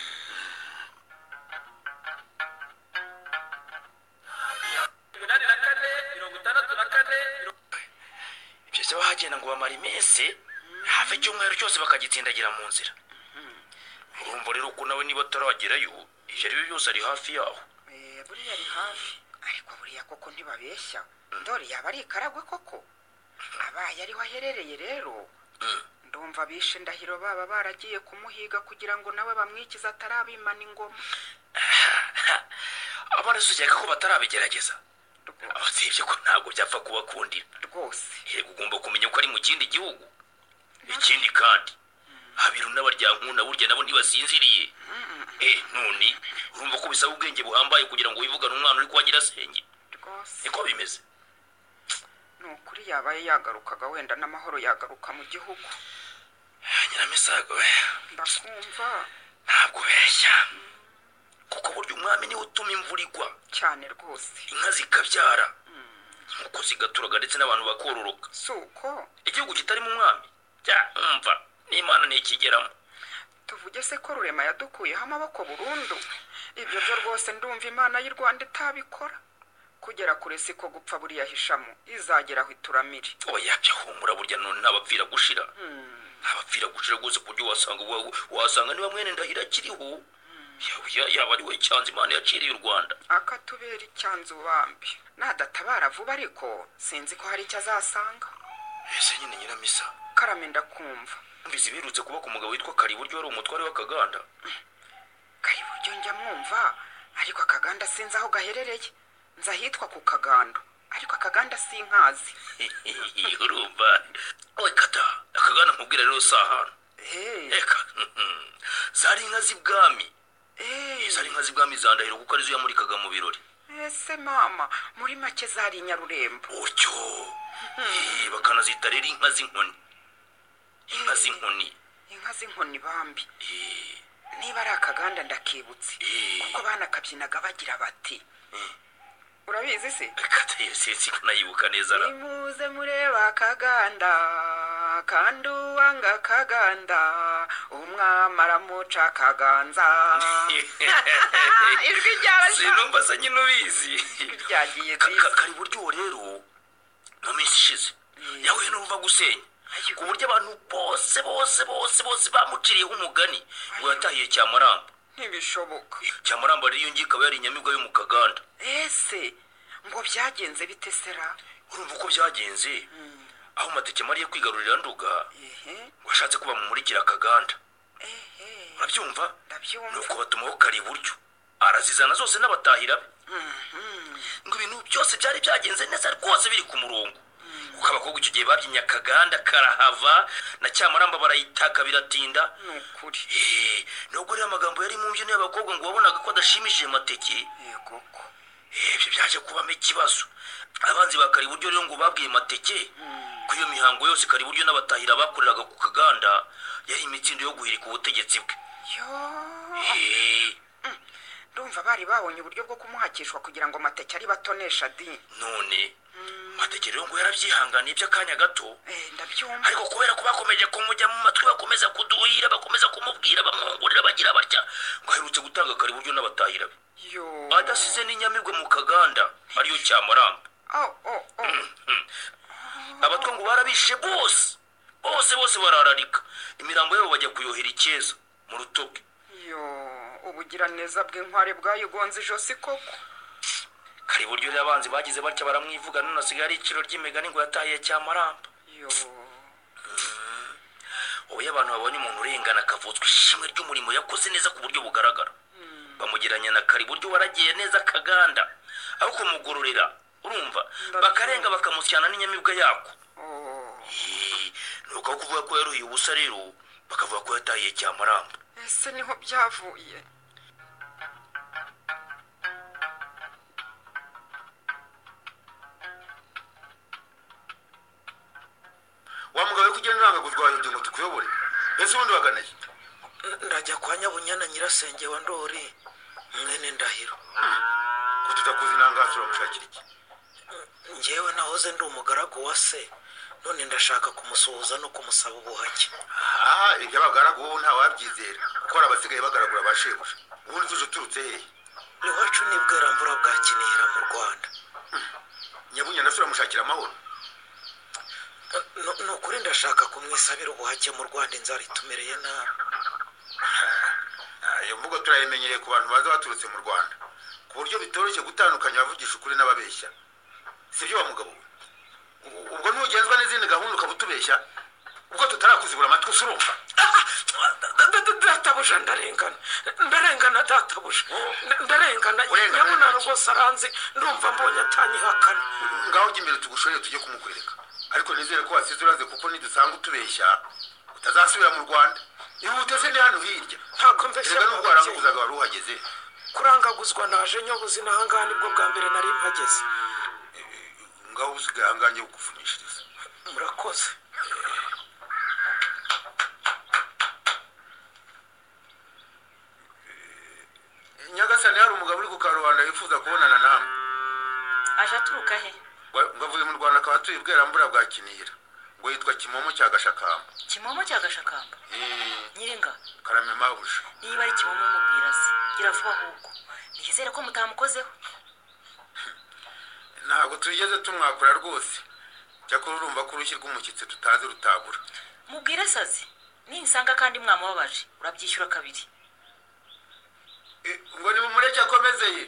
ibyo se bahagenda ngo bamara iminsi hafi icyumweru cyose bakagitsindagira mu nzira. urumva rero ko nawe niba ataragerayo ibyo ari byo byose ari hafi yaho. Buriya ari hafi ariko buriya koko ntibabeshya ndore yaba ari ikaragwe koko abaye ariho aherereye rero ndumva bishe ndahiro baba baragiye kumuhiga kugira ngo nawe bamwikize atarabimana ingoma. abana sukeka ko batarabigerageza abasibye ko ntabwo byapfa kubakundira rwose. ugomba kumenya ko ari mu kindi gihugu. Ikindi kandi abiru n'abaryankuna burya nabo ntibasinziriye. None urumva ko bisaba ubwenge buhambaye kugira ngo wivugane umwana uri kwa nyirasenge rwose. niko bimeze. Nukuri yabaye yagarukaga wenda n'amahoro yagaruka mu gihugu. Nyiramisago we ndakumva ntabwo beshya kuko burya umwami niwe utuma imvura igwa cyane rwose. inka zikabyara nk'uko zigaturaga ndetse n'abantu bakororoka. Si uko igihugu kitarimo umwami umva n'Imana ntikigeramo. tuvuge se ko Rurema yadukuyeho amaboko burundu? Ibyo byo rwose ndumva Imana y'u Rwanda itabikora. Kugera kure siko gupfa buriya hishamo izagera aho ituramire. Oya byahumura burya none ntabapfira gushira. Ntabapfira gushira rwose ku buryo wasanga niba mwene ndahira akiriho yaba ari we cyanze Imana yaciriye u Rwanda akatubera icyanzu bambi. Nadatabara vuba ariko sinzi ko hari icyo azasanga. ese nyine Nyiramisa Karame ndakumva. mbizi birutse kuba ku mugabo witwa Kariburyo wari umutware w'Akaganda. Kariburyo njya mwumva ariko Akaganda sinzi aho gaherereye. Nza hitwa ku Kagando ariko Akaganda sinkazi. urumva oye kata Akaganda nkubwira rero sahana. Eka zari inka z'ibwami. Zari inka z'ibwami zandahiro kuko arizo yamurikaga mu birori. Ese mama muri make zari Nyarurembo. Utyo bakanazita rero inka z'inkoni. Inka z'inkoni. Inka z'inkoni bambi. Niba ari Akaganda ndakibutse kuko banakabyinaga bagira bati urabizi se? Katayese kunayibuka neza ra. Nimuze mureba Akaganda kandi uwanga Akaganda umwami aramuca akaganza. Ijwi ryarasha sinumva se nyine ubizi. ryagiye Kariburyo rero mu minsi ishize yahuye n'uruva gusenya ku buryo abantu bose bamuciriyeho umugani ngo yatahiye Cyamaramba. ntibishoboka. Cyamaramba rero iyo ngiye ikaba yari inyamibwa yo mu Kaganda. ese ngo byagenze bite sera? urumva uko byagenze aho Mateke mariye kwigarurira Nduga ngo ashatse kuba mumurikira Kaganda. urabyumva? nuko batumaho kari iburyo arazizana zose n'abatahira be. ngo ibintu byose byari byagenze neza rwose biri ku murongo. kuko abakobwa icyo gihe babyinya Kaganda karahava na Cyamaramba barayitaka biratinda. nukuri nubwo rero amagambo yari mu mbyino y'abakobwa ngo wabonaga ko adashimishije Mateke. koko ibyo byaje kubamo ikibazo. abanzi ba kari iburyo rero ngo babwiye Mateke ko iyo mihango yose kari iburyo n'abatahira bakoreraga ku Kaganda yari imitsindo yo guhirika ubutegetsi bwe. ndumva bari babonye uburyo bwo kumuhakishwa kugira ngo Mateke ari batonesha di. none Mateke rero ngo yarabyihanganiye by'akanya gato. ndabyumva. ariko kubera ko bakomeje kumujya mu matwi bakomeza kuduhira bakomeza kumubwira bamwongorera bagira batya ngo aherutse gutanga kari iburyo n'abatahira be. adasize n'inyamibwe mu Kaganda ariyo Cyamaramba. abatwa ngo barabishe bose barararika imirambo yabo bajya kuyohera Icyeza mu Rutoke. ubugiraneza bw'inkware bwayigonze ijosi koko. kari iburyo y'abanzi bagize batya baramwivuga none asigaye ari iciro ry'imigani ngo yatahiye Cyamaramba. ubu iyo abantu babonye umuntu urengana akavutswa ishimwe ry'umurimo yakoze neza ku buryo bugaragara bamugeranya na kari iburyo waragiye neza Kaganda aho kumugororera urumva bakarenga bakamusyana n'inyamibwa yako. nuko aho kuvuga ko yaruhiye ubusa rero bakavuga ko yatahiye Cyamaramba. ese niho byavuye? wa mugabo we kugenda urangaguzwa wayobye ngo tukuyobore. ese ubundi waganaye? ndajya kwa Nyabunyana nyirasenge wa Ndori mwene Ndahiro. ko tutakuzi nangasura mushakira iki? njyewe nahoze ndi umugaragu wa se none ndashaka kumusuhuza no kumusaba ubuhake. ibyo abagaragu wowe ntawabyizera kuko hari abasigaye bagaragura ba shebuja. ubundi tuje uturutse hehe? iwacu ni Bweramvura bwa Kinihira mu Rwanda. Nyabunyana asura mushakira amahoro? ni ukuri ndashaka kumwisabira ubuhake mu Rwanda inzara itumereye nabi. iyo mvugo turayimenyereye ku bantu baza baturutse mu Rwanda ku buryo bitoroshye gutandukanya abavugisha ukuri n'ababeshya. sibyo wa mugabo? ubwo ntugenzwa n'izindi gahunda ukaba utubeshya ubwo tutarakuzibura amatwi usurumva. databuja ndarengana databuja ndarengana. Nyabunana rwose aranzi ndumva mbonye atanyihakana. ngaho ujya imbere tugushoreye tujye kumukwereka. ariko nizere ko wasize uraze kuko nidusanga utubeshya utazasubira mu Rwanda. ihute se ni hano hirya. ntabwo mbeshya. reka nubwo warangaguzaga wari uhageze. kurangaguzwa naje Nyobuzi n'ahangaha nibwo bwa mbere nari mpageze. ngaho usigaye ahangaha ngiye kukuvunyishiriza. murakoze. Nyagasani hari umugabo uri ku Karubanda yifuza kubonana namwe. aje aturuka he? ngo avuye mu Rwanda akaba atuye Bweramvura bwa Kinihira ngo yitwa Kimomo cya Gashakamba. Kimomo cya Gashakamba? Nyiringa Karame mabuja. niba ari Kimomo mubwira se gira vuba ahubwo nizere ko mutamukozeho. ntabwo tugeze tumwakura rwose. cyakora urumva ko urushyi rw'umushyitsi tutazi rutabura. mubwire sazi ninsanga kandi mwamubabaje urabyishyura kabiri. ngo ni mumureke akomeze ye.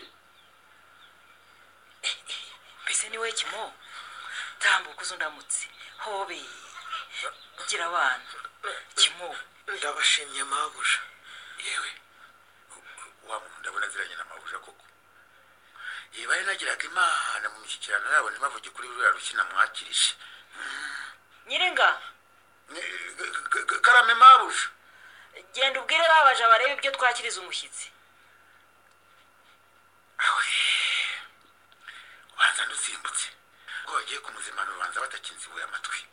mbese ni we Kimo tambuka uzundamutse hobe gira abana. Kimo ndabashimye mabuja. yewe ndabona ziranye na mabuja koko. yebaye nagiraga imana mu mishyikirano yabo ntibavuge kuri ruriya rushyi namwakirije. Nyiringa Karame mabuja. genda ubwire babaje barebe ibyo twakiriza umushyitsi. ubanza ndusimbutse ngo bagiye kumuzimana ubanza batakinzibuye amatwi.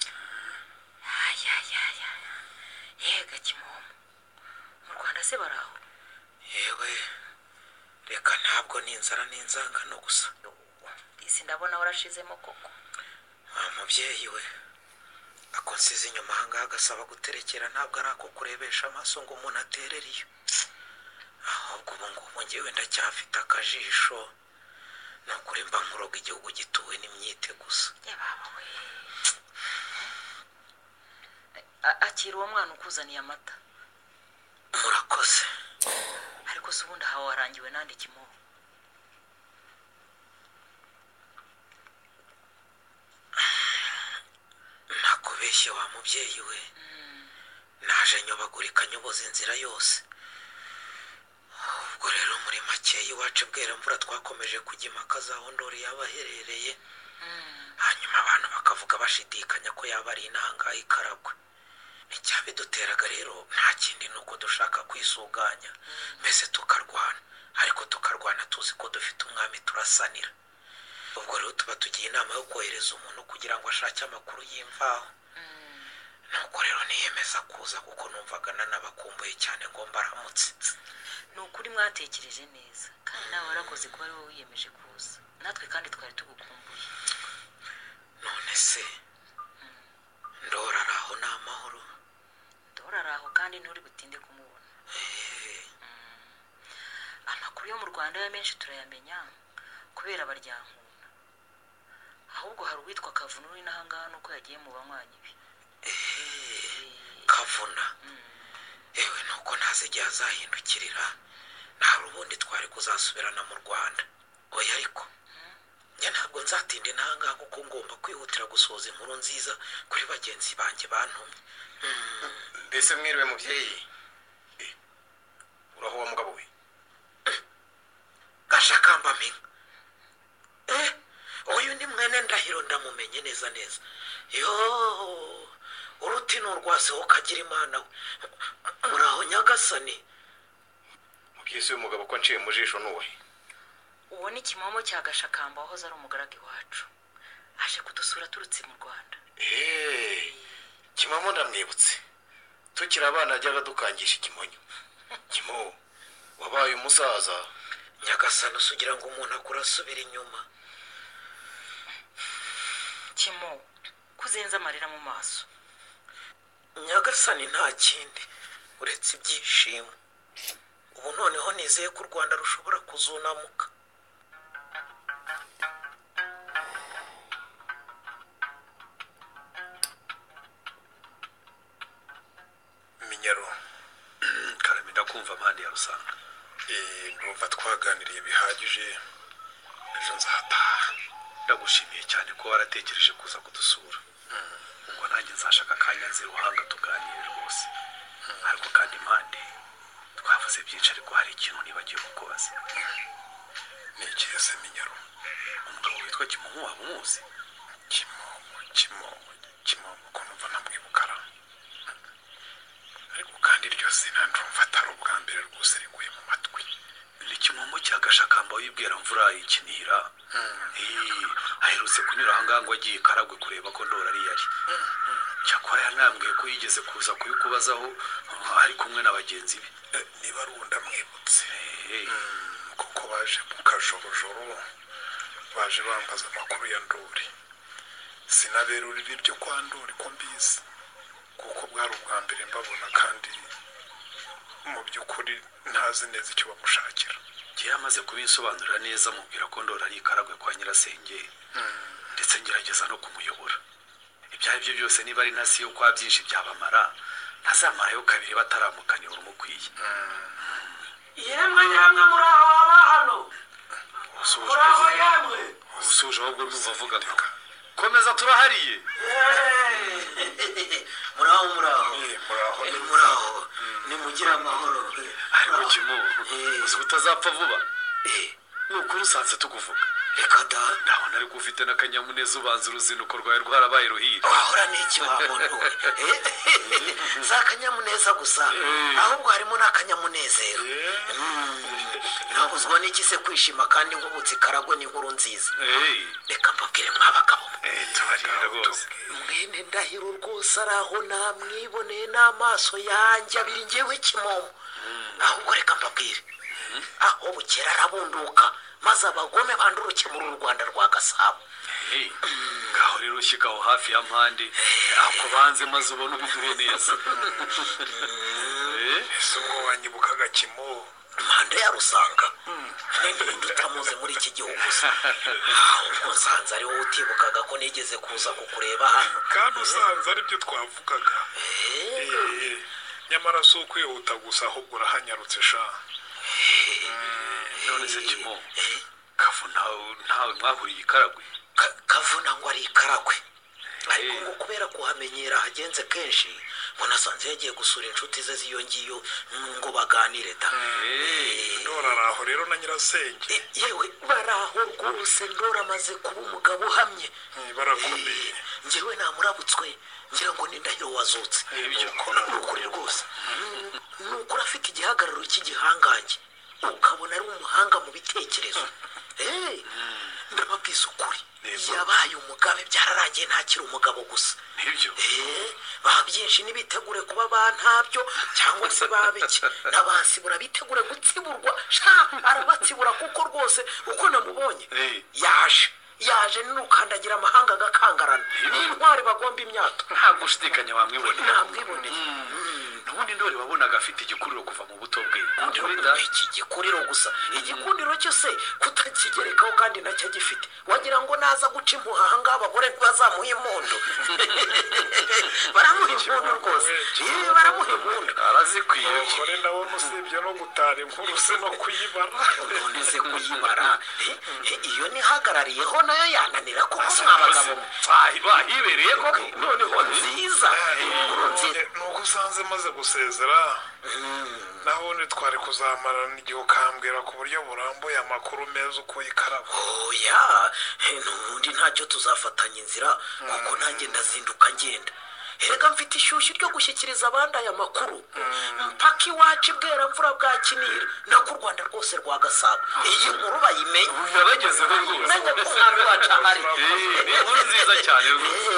yega Kimomo mu Rwanda se baraho? yewe reka ntabwo ni inzara n'inzangano gusa. isi ndabona warashizemo koko. mubyeyi we ako nsize inyuma ahangaha agasaba guterekera ntabwo ari ako kurebesha amaso ngo umuntu aterere iyo. ahubwo ubu ngubu ngewe ndacyafite akajisho ni ukuri mba nkuroga igihugu gituwe n'imyite gusa. akira uwo mwana ukuzaniye amata. murakoze. Ariko se ubundi aho warangiwe nandi Kimo? nakubeshye wa mubyeyi we. naje nyobagurika nyoboza inzira yose. ubwo rero muri makeya iwacu bwera mvura twakomeje kujya impaka zaho ndori yaba aherereye. hanyuma abantu bakavuga bashidikanya ko yaba ari intangahe ikaragwe. icyabiduteraga rero nta kindi ni uko dushaka kwisuganya mbese tukarwana, ariko tukarwana tuzi ko dufite umwami turasanira. ubwo rero tuba tugiye inama yo kohereza umuntu kugira ngo ashake amakuru y'imvaho. nuko rero niyemeza kuza kuko numvaga nanabakumbuye cyane ngo mbaramutse. Ni ukuri mwatekereje neza kandi nawe warakoze ko ari wowe wiyemeje kuza, natwe kandi twari tugukumbuye. none se ndora ari aho ni amahoro? Ndora ari aho kandi nturi butinde kumubona. Amakuru yo mu Rwanda ya menshi turayamenya kubera baryankunda. Ahubwo hari uwitwa Kavuna uri n'ahangaha nuko yagiye mu banywanyi be. Kavuna? ewe nuko ntazi igihe azahindukirira. nta ubundi twari kuzasubirana mu Rwanda. oya ariko njye ntabwo nzatinda intangaha kuko ngomba kwihutira gusohoza inkuru nziza kuri bagenzi banjye bantumye. mbese mwiriwe mubyeyi? uraho wa mugabo we? gashakamba mpinga. uyu ni mwene Ndahiro, ndamumenye neza neza. uruti ni urwase ukagira imana we. muraho nyagasani? mubyeyi se umugabo ko nciye mu jisho nuwe? Uwo ni Kimomo cya Gashakamba wahoze ari umugaragu iwacu, aje kudusura turutse mu Rwanda. Kimomo ndamwibutse, tukiri abana ajyaga dukangisha ikimonyo. Kimo wabaye umusaza. nyagasani usugira ngo umuntu akura asubira inyuma. Kimo kuzenza amarira mu maso. nyagasani nta kindi uretse ibyishimo. ubu noneho nizeye ko u Rwanda rushobora kuzunamuka. Minyaro. Karame ndakumva mpande ya Rusanga. Ndumva twaganiriye bihagije, ejo nzataha. Ndagushimiye cyane ko waratekereje kuza kudusura. ubwo nanjye nzashaka akanya nzi ruhanga tuganire rwose. ariko kandi mpande twavuze byinshi ariko hari ikintu nibagiye kukubaza. Ni ikihe se Minyaro? umugabo witwa Kimomo waba umuzi? Kimomo ko numva ntamwibukara. ariko kandi iryo zina ndumva atari ubwa mbere rwose riguye mu matwi. ni Kimomo cya Gashakamba wibwira mvura ikinira. aherutse kunyura ahangaha ngo agiye Karagwe kureba ko Ndora ari yari. cyakora yanambwiye ko yigeze kuza kubikubazaho ari kumwe na bagenzi be. niba ari ndamwibutse. kuko baje mu kajorojoro, baje bambaza amakuru ya Ndori. sinaberurira ibyo kwa Ndori ko mbizi, kuko bwari ubwa mbere mbabona kandi mu by'ukuri ntazi neza icyo bamushakira. Gihe amaze kubinsobanurira neza mubwira ko Ndora ari Karagwe kwa nyirasenge, ndetse ngerageza no kumuyobora. ibyo ari byo byose niba ari ntasi yo kwa byinshi byabamara, ntazamarayo kabiri bataramukanira umukwiye. yemwe muri aho hano. Muraho yemwe. Usuje ahubwo numva avuga ngo komeza turahariye. muraho nimugira amahoro. ariko Kimo uzi utazapfa vuba. nukuri usanze tukuvuga. reka da, ndabona ariko ufite n'akanyamuneza ubanza uruzinduko rwawe rwarabaye ruhire. wahora n'iki wa muntu we? si akanyamuneza gusa, ahubwo harimo n'akanyamunezero. ntabuzwa n'iki se kwishima kandi nk'ubutsi Karagwe n'inkuru nziza. reka mbabwire mwabagabo tubarira rwose. mwene Ndahiro rwose ari aho namwiboneye n'amaso yanjye abiri ngewe Kimomo. ahubwo reka mbabwire, aho bukera arabunduka maze abagome banduruke muri u Rwanda rwa Gasabo. ngaho rero ushyika aho hafi ya mpande ako banze maze ubona ubiduhe neza. ese ubwo wanyibukaga Kimo? Mpande ya Rusanga. ninde utamuzi muri iki gihugu se ahubwo nsanze ari wowe utibukaga ko nigeze kuza kukureba hano kandi usanze aribyo twavugaga nyamara si ukwihuta gusa ahubwo urahanyarutse sha none se Kimo Kavu ntawe mwahuriye ikaragwe Kavuna ngo ari ikaragwe ariko ngo kubera kuhamenyera hagenze kenshi ngo nasanze yagiye gusura inshuti ze z'iyo ngiyo ngo baganire da Ndora araho rero na nyirasenge yewe baraho rwose Ndora amaze kuba umugabo uhamye barakomeye njyewe namurabutswe ngira ngo ni Ndahiro wazutse n'ukuri rwose n'ukuri afite igihagararo cy'igihangange ukabona ari umuhanga mu bitekerezo ndababwiza ukuri yabaye umugabe byararangiye ntakiri umugabo gusa nibyo babyinshi nibitegure kuba bantabyo cyangwa se babiki n'abasibura bitegure gutsiburwa arabatsibura kuko rwose uko namubonye yaje nukandagira amahanga agakangarana n'intwari bagomba imyato nta gushidikanya wamwiboneye namwiboneye n'ubundi Ndori wabonaga afite igikuriro kuva mu buto bwe iki gikuriro gusa igikundiro cyo se kutakigerekaho kandi nacyo gifite wagira ngo naza guca impuha ahangaha abagore ntibazamuha impundu baramuha impundu rwose baramuha impundu arazikwiye kore ndabona usibye no gutara inkuru se no kuyibara ubundi se kuyibara iyo nihagarariyeho nayo yananira kuba mwabagabo bahibereye koko noneho nziza nuko usanze maze gusezera naho twari kuzamarana igihe ukambwira ku buryo burambuye amakuru meza uko ikaraba oya n'ubundi ntacyo tuzafatanya inzira kuko nanjye ndazinduka ngenda erega mfite ishyushyu ryo gushyikiriza abandi aya makuru mpaka iwacu ibweramvura bwa Kinira nako u Rwanda rwose rwa Gasabo iyi nkuru bayimenye yabagezeho rwose menye ko umwami wacu ahari ni inkuru nziza cyane rwose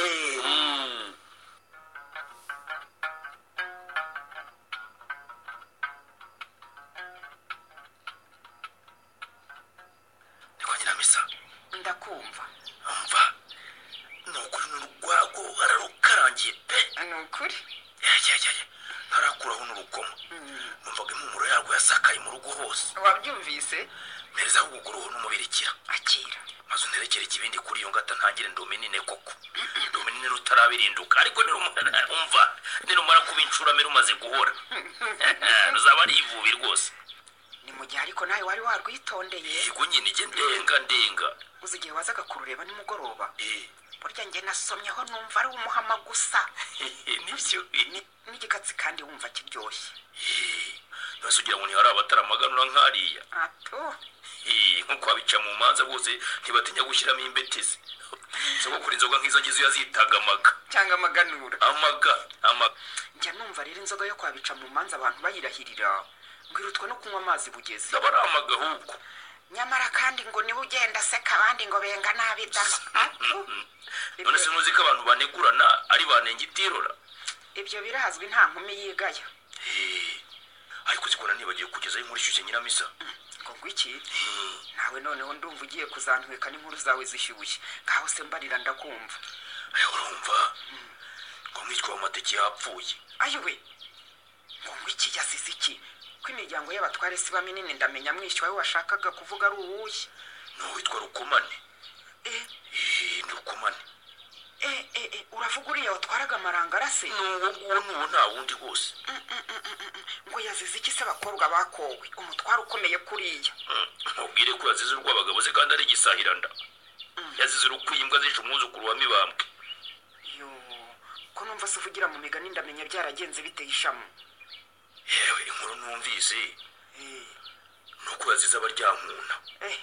ndakumva umva ni ukuri n'urwago ararukarangiye pe ni ukuri ntarakuraho n'urukomo numvaga impumuro yarwo yasakaye mu rugo hose wabyumvise mpereza ahubwo uguruho n'umubirikira akira maze unterekere ikibindi kuri iyo ngata ntangire ndomenine koko ndomenine rutarabirinduka ariko nirumara kuba incurame rumaze guhora ruzaba ari ivubi rwose ni mu gihe ariko nawe wari warwitondeye yego nyine ijye ndenga uzi igihe wazaga kurureba nimugoroba burya njye nasomyeho numva ari umuhama gusa nibyo n'igikatsi kandi wumva kiryoshye nose ugira ngo ntihari abataramaganura nk'ariya nk'uko babica mu manza rwose ntibatinya gushyiramo imbetezi sogokura inzoga nk'izo ngizo yazitaga amaga cyangwa amaganura amaga njya numva rero inzoga yo kwabica mu manza abantu bayirahirira ngo irutwa no kunywa amazi bugeze aba ari amaga ahubwo nyamara kandi ngo niba ugenda aseka abandi ngo benga nabi da none se ntuzi ko abantu banegurana ari banenge itirora ibyo birazwi nta nkumi yigaya ariko zikora nibagiye kugezaho inkuru ishyushye nyiramisa ngo ngwiki nawe noneho ndumva ugiye kuzantweka n'inkuru zawe zishyushye ngaho se mbarira ndakumva urumva ngo mwitwa amateke yapfuye ayiwe ngo ngwiki yasize iki ko imiryango y'abatware siba minini ndamenya mwishywa we washakaga kuvuga ari uwuye n'uwitwa Rukomane Rukomane uravuga uriya watwaraga amarangara se n'uwo nta wundi rwose ngo yazize iki se abakobwa bakowe umutwaro ukomeye kuriya mubwire ko yazize urw'abagabo ze kandi ari igisahiranda yazize urukwiye imbwa zishe umwuzukuru wa Mibambwe ko numva se uvugira mu migani ndamenya byaragenze biteye ishamo yewe inkuru numvise nuko yazize abaryankuna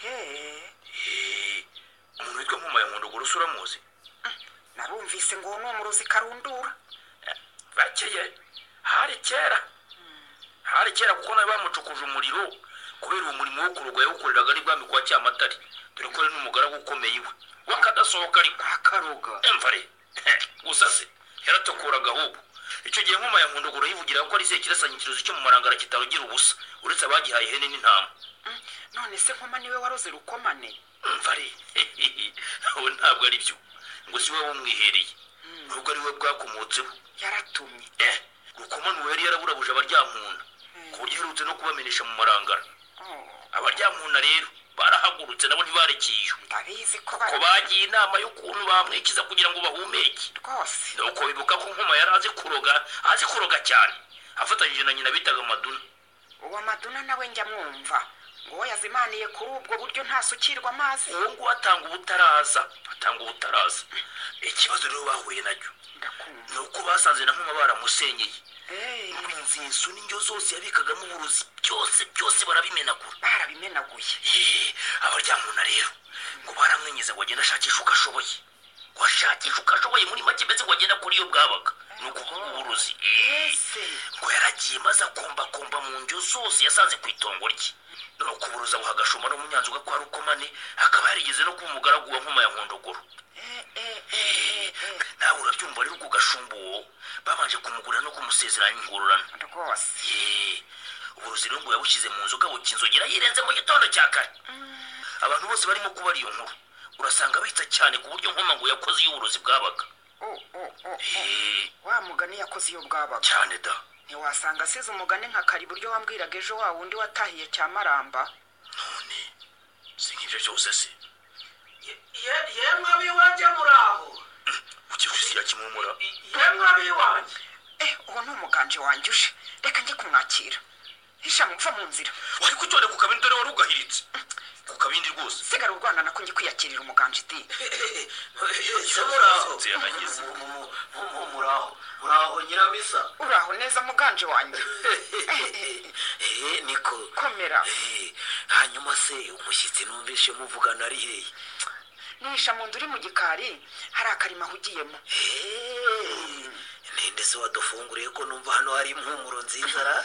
umuntu witwa Nkomaya Nkunduguru uramuzi narumvise ngo ni umurozi karundura bakeye hari kera kuko nawe bamucukuje umuriro kubera umurimo wo kuruga yawukoreraga ari bwami kwa Cyamatare dore ko ari n'umugaragu ukomeye iwe wakadasohoka ariko akaruga emvare gusa se yaratokuraga ahubwo icyo gihe Nkomaya Nkunduguru yivugira ko ari sekirasanyikirizo cyo mu marangara kitarugira ubusa uretse abagihaye ihene n'intama none se Nkoma niwe waroze Rukomane mvare aho ntabwo ari byo ngo si we wumwihereye nubwo ari we bwakomotseho yaratumye Rukomane uwo yari yaraburabuje abaryankuna ku buryo iherutse no kubamenesha mu marangara abaryankuna rero barahagurutse nabo ntibarekeye iyo ndabizi ko ko bagiye inama y'ukuntu bamwikiza kugira ngo bahumeke rwose nuko bibuka ko nkoma yari azi kuroga cyane afatanyije na nyina bitaga Maduna. uwo Maduna nawe njya mwumva ngo yazimaniye kuri ubwo buryo ntasukirwa amazi. uwo nguwo atanga ubutaraza ikibazo rero bahuye nacyo ni uko basanze na nkoma baramusenyeye inzinsu n'indyo zose yabikagamo uburozi byose barabimenaguye. abaryankuna rero ngo baramwenyeza ngo agende ashakisha uko ashoboye muri make mbese ngo agenda kuri iyo bwabaga ni ukuvuga uburozi. ngo yaragiye maze akombakomba mu ndyo zose yasanze ku itongo rye nuko uburozi abuha agashumba n'umunyanzuga kwa Rukomane akaba yarigeze no kuba umugaragu wa nkoma ya Nkondogoro. nawe urabyumva rero ku gashumba uwo babanje kumugurira no kumusezeranya ingororano rwose. uburozi rero ngo yabushyize mu nzoga bukinzogera yirenze mu gitondo cya kare. abantu bose barimo kubara iyo nkuru urasanga bitsa cyane ku buryo nkoma ngo yakoze iyo uburozi bwabaga. wa mugani yakoze iyo bwabaga cyane da. ntiwasanga asize umugani nka kari buryo wambwiraga ejo wa wundi watahiye cya Maramba. none si nk'ibyo byose se yemwe abiwanjye muraho ukivisi yakimumura yemwe abiwanjye uwo ni umuganje wanjye uje reka njye kumwakira hisha muva mu nzira wari kutore ku kabindi dore wari ugahiritse ku kabindi rwose sigara urwana nako njye kwiyakirira umuganje di muraho nyiramisa uraho neza muganje wanjye niko komera. hanyuma se umushyitsi numvishe muvugana ari hehe? nisha mu nzu uri mu gikari hari akarima ahugiyemo. ninde se wadufunguriye ko numva hano hari impumuro nziza ra?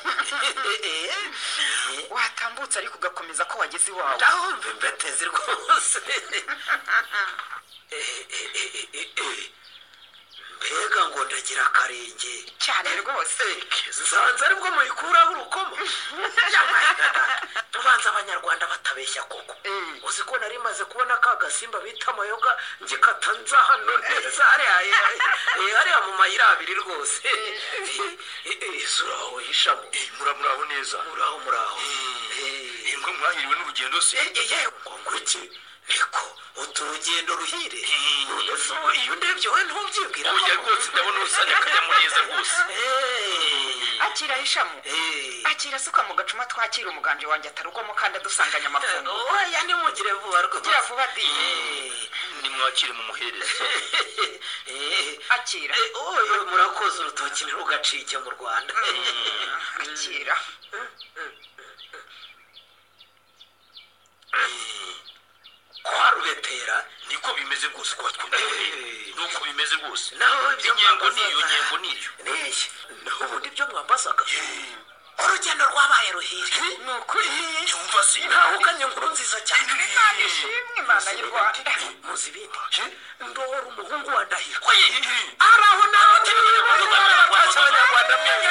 watambutse ariko ugakomeza ko wageze iwawe. ndahumva imbetezi rwose. mbega ngo ndagira akarenge cyane rwose. nsanze aribwo muyikuraho urukoma. ubanza abanyarwanda batabeshya koko. uzi ko nari maze kubona ka gasimba bita amayoga ngikata nza hano neza hariya mu mayira abiri rwose. suraho hishamo. muraho neza. muraho. imbwa mwahiriwe n'urugendo se? ngo iki niko utu rugendo ruhire. iyo ndebye wowe ntubyibwira. oya rwose ndabona usanya akanyamuneza rwose. akira hishamo. akira suka mu gacuma twakira umuganje wanjye atarugwamo kandi adusanganya amafunguro. oya nimugire vuba rwose. gira vuba di. nimwakire mu muhereza. akira. oya murakoze urutoki ntirugacike mu Rwanda. akira. kwa rubetera niko bimeze rwose kwa twende. nuko bimeze rwose. naho ibyo nyengo niyo. nishye naho ubundi ibyo mwambazaga. urugendo rwabaye ruhire. ni ukuri. yumva se ntaho uganye inkuru nziza cyane. imana ishimwe imana y'u Rwanda. muzi ibindi ndora umuhungu wa Ndahiro. ari aho nawe barabasha abanyarwanda.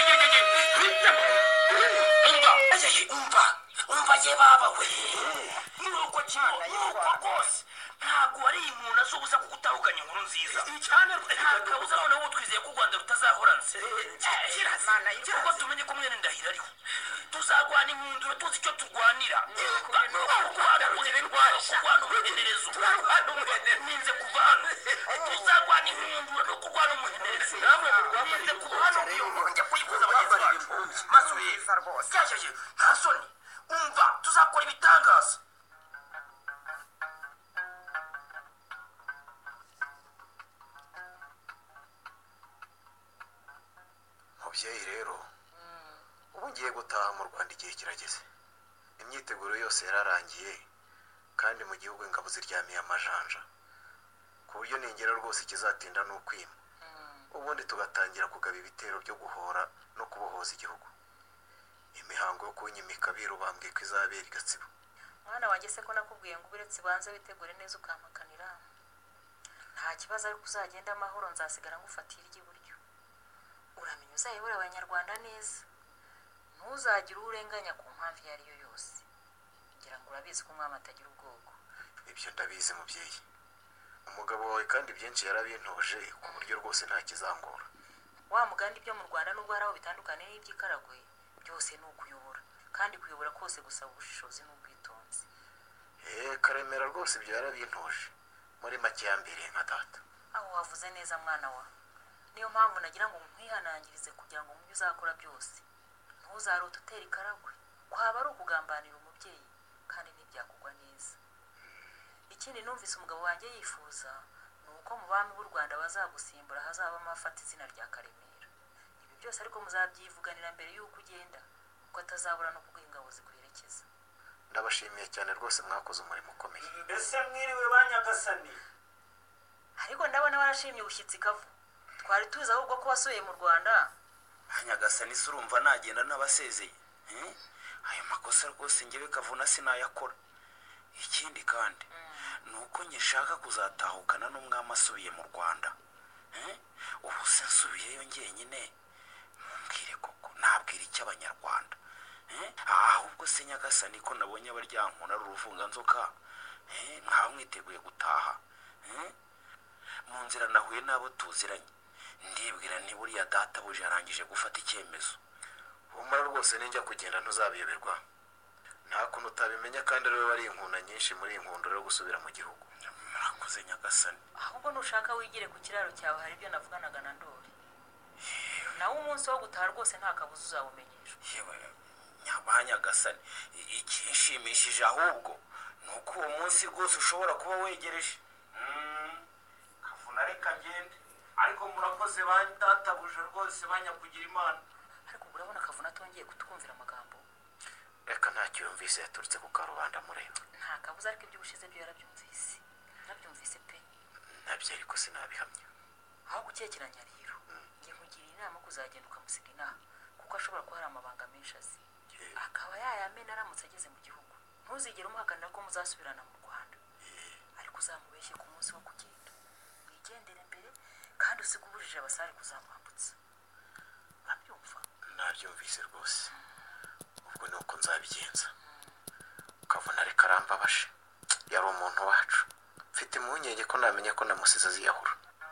umva ye baba we. nuko rwose ntabwo wari umuntu azubuza kuko utahukanye inkuru nziza cyane. nta kabuza noneho twizeye ko u Rwanda rutazahoranse kuko tumenye ko mwene Ndahiro ariho tuzagwana inkundura tuzi icyo turwanira. kurwana umuhenerezo ninze kuva hano. tuzagwana inkundura no kurwana umuhenerezo. ninze kuva hano njya kuyikuza bagenzi bacu maze urebe. nta soni. umva tuzakora ibitangaza. mubyeyi rero ubu ngiye gutaha mu Rwanda igihe kirageze. imyiteguro yose yararangiye kandi mu gihugu ingabo ziryamiye amajanja ku buryo ningera rwose ikizatinda ni ukwima. ubundi tugatangira kugaba ibitero byo guhora no kubohoza igihugu. imihango yo kunyimika abiru bambwiye ko izabera i Gatsibo. mwana wanjye se ko nakubwiye ngo uburetse ubanze witegure neza ukampakanira nta kibazo ariko uzagenda amahoro nzasigara ngufatira iry'iburyo. uramenya uzayobora abanyarwanda neza ntuzagire urenganya ku mpamvu iyo ari yo yose. ngira ngo urabizi ko umwami atagira ubwoko. ibyo ndabizi mubyeyi. umugabo wawe kandi byinshi yarabintoje ku buryo rwose nta kizangora. wa muganda ibyo mu Rwanda nubwo hari aho bitandukanye n'iby'ikaragwe byose ni ukuyobora kandi kuyobora kose gusaba ubushishozi n'ubwitonzi. Karemera rwose ibyo yarabintoje muri make yambere nka data. Aho wavuze neza mwana wa, niyo mpamvu nagira ngo nkwihanangirize kugira ngo mu byo uzakora byose ntuzarote utera ikaragwe, kwaba ari ukugambanira umubyeyi kandi ntibyakugwa neza. Ikindi numvise umugabo wanjye yifuza ni uko mu bami b'u Rwanda bazagusimbura hazabamo afata izina rya Karemera. Ibi byose ariko muzabyivuganira mbere y'uko ugenda, kuko atazabura no kuguha ingabo zikwerekeza. Ndabashimiye cyane rwose, mwakoze umurimo ukomeye. Mbese mwiriwe ba Nyagasani? Ariko ndabona warashimye ubushyitsi Kavu, twari tuzi ahubwo ko wasubiye mu Rwanda. Nyagasani se urumva nagenda n'abasezeye? Ayo makosa rwose njyewe Kavuna sinayakora. Ikindi kandi nuko nyishaka kuzatahukana n'umwami asubiye mu Rwanda. Ubu se nsubiyeyo njyenyine, mumbwire koko nabwira iki abanyarwanda? Ahubwo se Nyagasani ko nabonye abaryankuna ari uruvunganzoka, mwaba mwiteguye gutaha? Mu nzira nahuye n'abo tuziranye, ndibwira niba uriya data buje yarangije gufata icyemezo. Humura rwose ninjya kugenda ntuzabiyoberwa. Nta kuntu utabimenya kandi ariwe wari inkuna nyinshi muri inkundura yo gusubira mu gihugu. Murakoze Nyagasani. Ahubwo nushaka wigire ku kiraro cyawe, hari ibyo navuganaga na Ndoli. Nawe umunsi wo gutaha rwose nta kabuza uzawumenyeshwa. Yewe Nyagasani, ikishimishije ahubwo nuko uwo munsi rwose ushobora kuba wegereje. Kavuna reka ngende, ariko murakoze ba databuje rwose banyakugira Imana. Ariko urabona Kavuna atongeye kutwumvira amagambo. Reka ntacyo yumvise, yaturutse ku karubanda mureba. Nta kabuza, ariko ibyo ubushize byo yarabyumvise. Nabyumvise pe. Nabyo ariko sinabihamya. Aho gukekeranya rero, njye nkugiriye inama kuzagenda ukamusiga inama, kuko ashobora kuba hari amabanga menshi azi. Akaba yayamena aramutse ageze mu gihugu. Ntuzigere umuhakanira ko muzasubirana mu Rwanda, ariko uzamubeshye ku munsi wo kugenda. Wigendere mbere kandi usige ubujije abasare kuzamwambutsa. Urabyumva? Nabyumvise rwose. Ubwo ni uko nzabigenza. Kavuna reka arambabashe, yari umuntu wacu. Mfite impungenge ko namenya ko namusize aziyahura.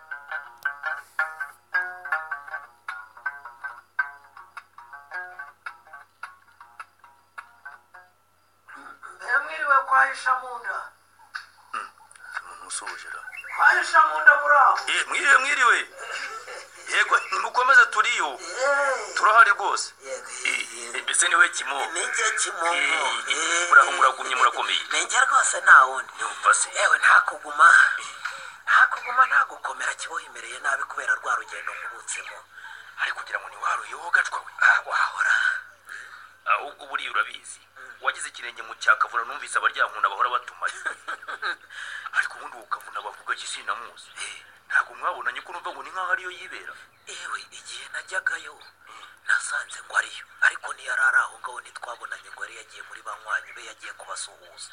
Mwiriwe kwahisha munda. Musubujira. Kwahisha munda buraho. Mwiriwe. Yego nimukomeze turiyo. Turahari rwose. Mbese niwe Kimomo? Ninjye Kimomo. Muragumye murakomeye. Ninjye rwose nta wundi. Yumva se. Ewe ntakuguma nta gukomera kibohimereye nabi kubera rwa rugendo nkubutsemo. Ari kugira ngo ni waruyeho gacwa we. Wahora. Ahubwo buriya urabizi. Wagize ikirenge mu cyakavura numvise abaryankuna bahora batumaye. Ariko ubundi ukavuna bavuga kisinamuzi. Ntabwo mwabonanye ko numva ngo ni nkaho ariyo yibera. Ewe igihe najyagayo nasanze ngo ariyo, ariko ntiyarara aho ngaho ntitwabonanye ngo yari yagiye muri banywanyi be, yagiye kubasuhuza.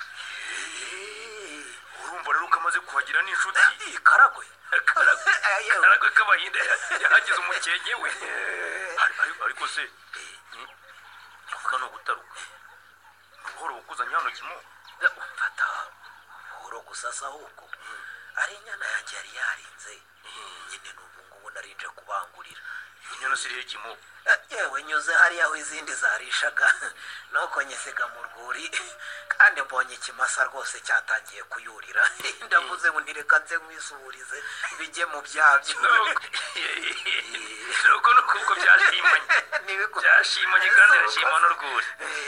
Urumva rero ukamaze kuhagira n'inshuti. Karagwe k'abahinde yahagize umukenke we. Ariko se uvuga no gutaruka buhoro bukuzanye hano Kimomo. Umfata buhoro gusasa ahubwo ari inyana yanjye yari yarinze, nyine n'ubu ngubu narinje kubangurira. Inyana sirihe Kimomo? Yewe nyuze hariya aho izindi zarishaga, nuko nyisiga mu rwuri kandi mbonye ikimasa rwose cyatangiye kuyurira. Ndavuze ngo ntireka nze nkwisuburize bijye mu byabyo. Nuko nuko byashimanye. Byashimanye kandi yashima n'urwuri.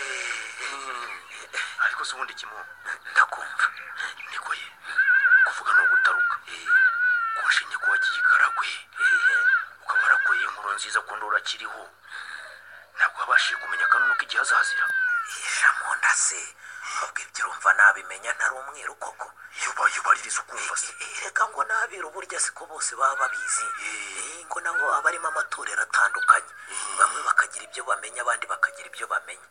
Ariko se ubundi Kimomo ndakumva. Niko ye kuvuga no gutaruka. Kunshinye ko wagiye Karagwe. Ukaba warakoye inkuru nziza ko Ndoli akiriho. Ntabwo wabashije kumenya kanunu ko igihe azazira. Munda se ubwo ibyo urumva nabimenya ntari umwiru koko. Yubaririza ukumva se. Reka ngo nabira uburyo siko bose baba babizi. Ngo nabo baba barimo amatorero atandukanye. Bamwe bakagira ibyo bamenya, abandi bakagira ibyo bamenya.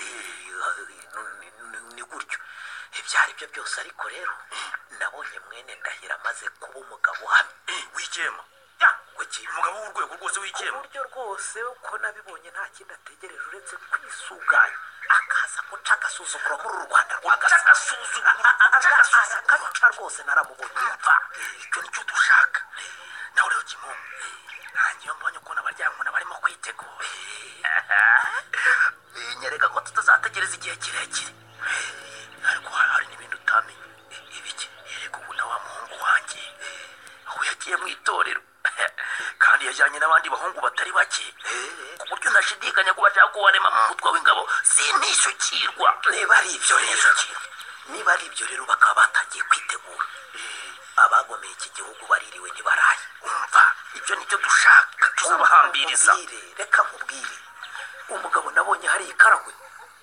Ni gutyo. Ibyari byo byose ariko rero nabonye mwene Ndahiro amaze kuba umugabo uhamye. Wikema. Umugabo w'urwego rwose wikema. Uburyo rwose uko nabibonye nta kindi ategereje uretse kwisuganya, akaza guca agasuzuguro muri uru Rwanda akaruca rwose. Naramubonye yumva icyo nicyo dushaka. Nawe rero Kimomo nanjye mbonye ukuntu abaryankuna barimo kwitegura. Nyereka ko tutazatega igihe kirekire ariko hari n'ibindi utamenye. Ibiki? Erega ubu na wa muhungu wanjye aho yagiye mu itorero kandi yajyanye n'abandi bahungu batari bake ku buryo ntashidikanya ko bashaka kuwarema mu mutwe w'ingabo sinishukirwa. Niba ari ibyo rero bakaba batangiye kwitegura. Abagomeye iki gihugu baririwe ntibaraye. Umva, ibyo nicyo dushaka, tuzabahambiriza. Reka nkubwire, umugabo nabonye hari ikaragwe.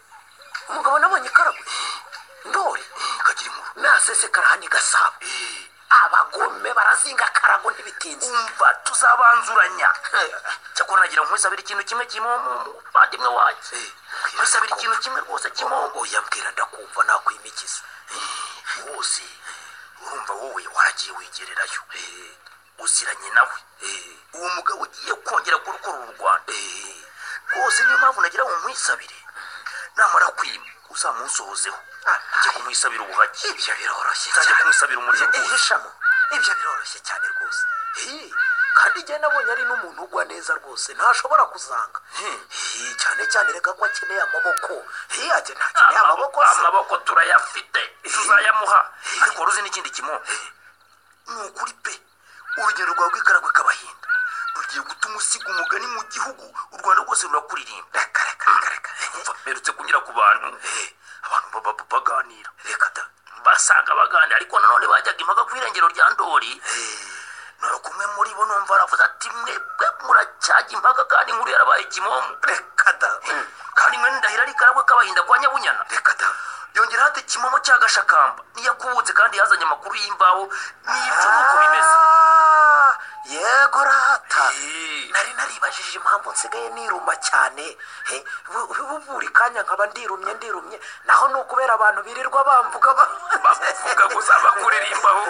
Ndori kagira inkuru nasesekara hani Gasabo. Abagome barazinga karago ntibitinze. Umva, tuzabanzuranya. Cyakora nagira nkwisabira ikintu kimwe Kimomo bandimwe wanjye. Nkwisabira ikintu kimwe rwose Kimomo. Yambwira ndakumva nakwimikiza. Wose urumva wowe waragiye wigererayo. Uziranye nawe. Uwo mugabo ugiye kongera kurukora u Rwanda. Rwose niyo mpamvu nagira ngo nkwisabire. Namara kwima uzamunsohozeho. Njye kumwisabira ubuhake. Ibyo biroroshye. Nzajya kumwisabira umuriro. Hishamo. Ibyo biroroshye cyane rwose. Kandi njye nabonye ari n'umuntu ugwa neza rwose ntashobora kuzanga. Cyane reka ko akeneye amaboko. Ati ntakeneye amaboko. Amaboko turayafite, tuzayamuha. Ariko waruzi n'ikindi Kimomo. Ni ukuri pe, urugendo rwawe rw'ikaragwe k'abahinda rugiye gutuma usiga umugani mu gihugu, u Rwanda rwose rurakuririmba. Reka mperutse kunyura ku bantu abantu baganira. Reka da basaga baganira, ariko nanone bajyaga impaka ku irengero rya Ndori. Noro kumwe muri bo numva aravuze ati mwebwe muracyajya impaka kandi inkuru yarabaye Kimomo. Reka da kandi mwe ndahira ari karagwe k'abahinda kwa Nyabunyana. Reka da yongera ati Kimomo cyagashakamba niyakubutse kandi yazanye amakuru y'imbaho n'ibyo nuko bimeze. Yego rata, nari naribajije impamvu nsigaye niruma cyane. Buri kanya nkaba ndirumye naho ni ukubera abantu birirwa bavuga gusa bakuririmbaho.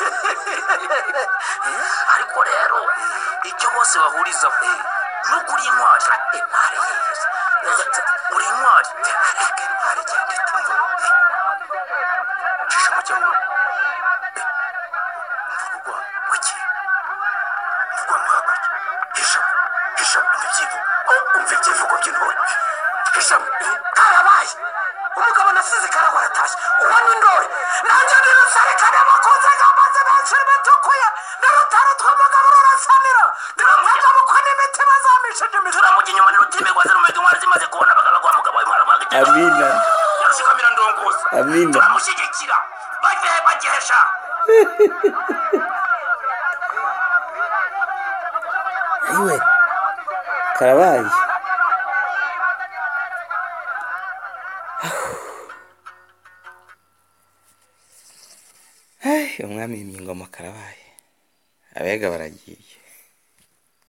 Ariko rero icyo bose bahurizaho ni ukuri intwari. Uri intwari. Cisha cyangwa mvuga kuki mvuga mwaka hisha umva ibyivugo by'intore. Hisha karabaye umugabo nasize karagwa aratashye. Uwo ni Ndori. Nanjye nirusarikane bakunze ngamaze benshi bitukuye n'urutaro tw'umugabo rurasanira ndiravuga mukwe n'imiti bazamishije imiti. Turamujya inyuma n'urutime rwaze rumeze intwari zimaze kubona abagabo kwa mugabo w'imwara mwagije. Amina. Yarushikamira ndongozi. Amina. Turamushyigikira bagihesha. Ayiwe karabaye. Umwami yimye ingoma karabaye. Abega baragiye.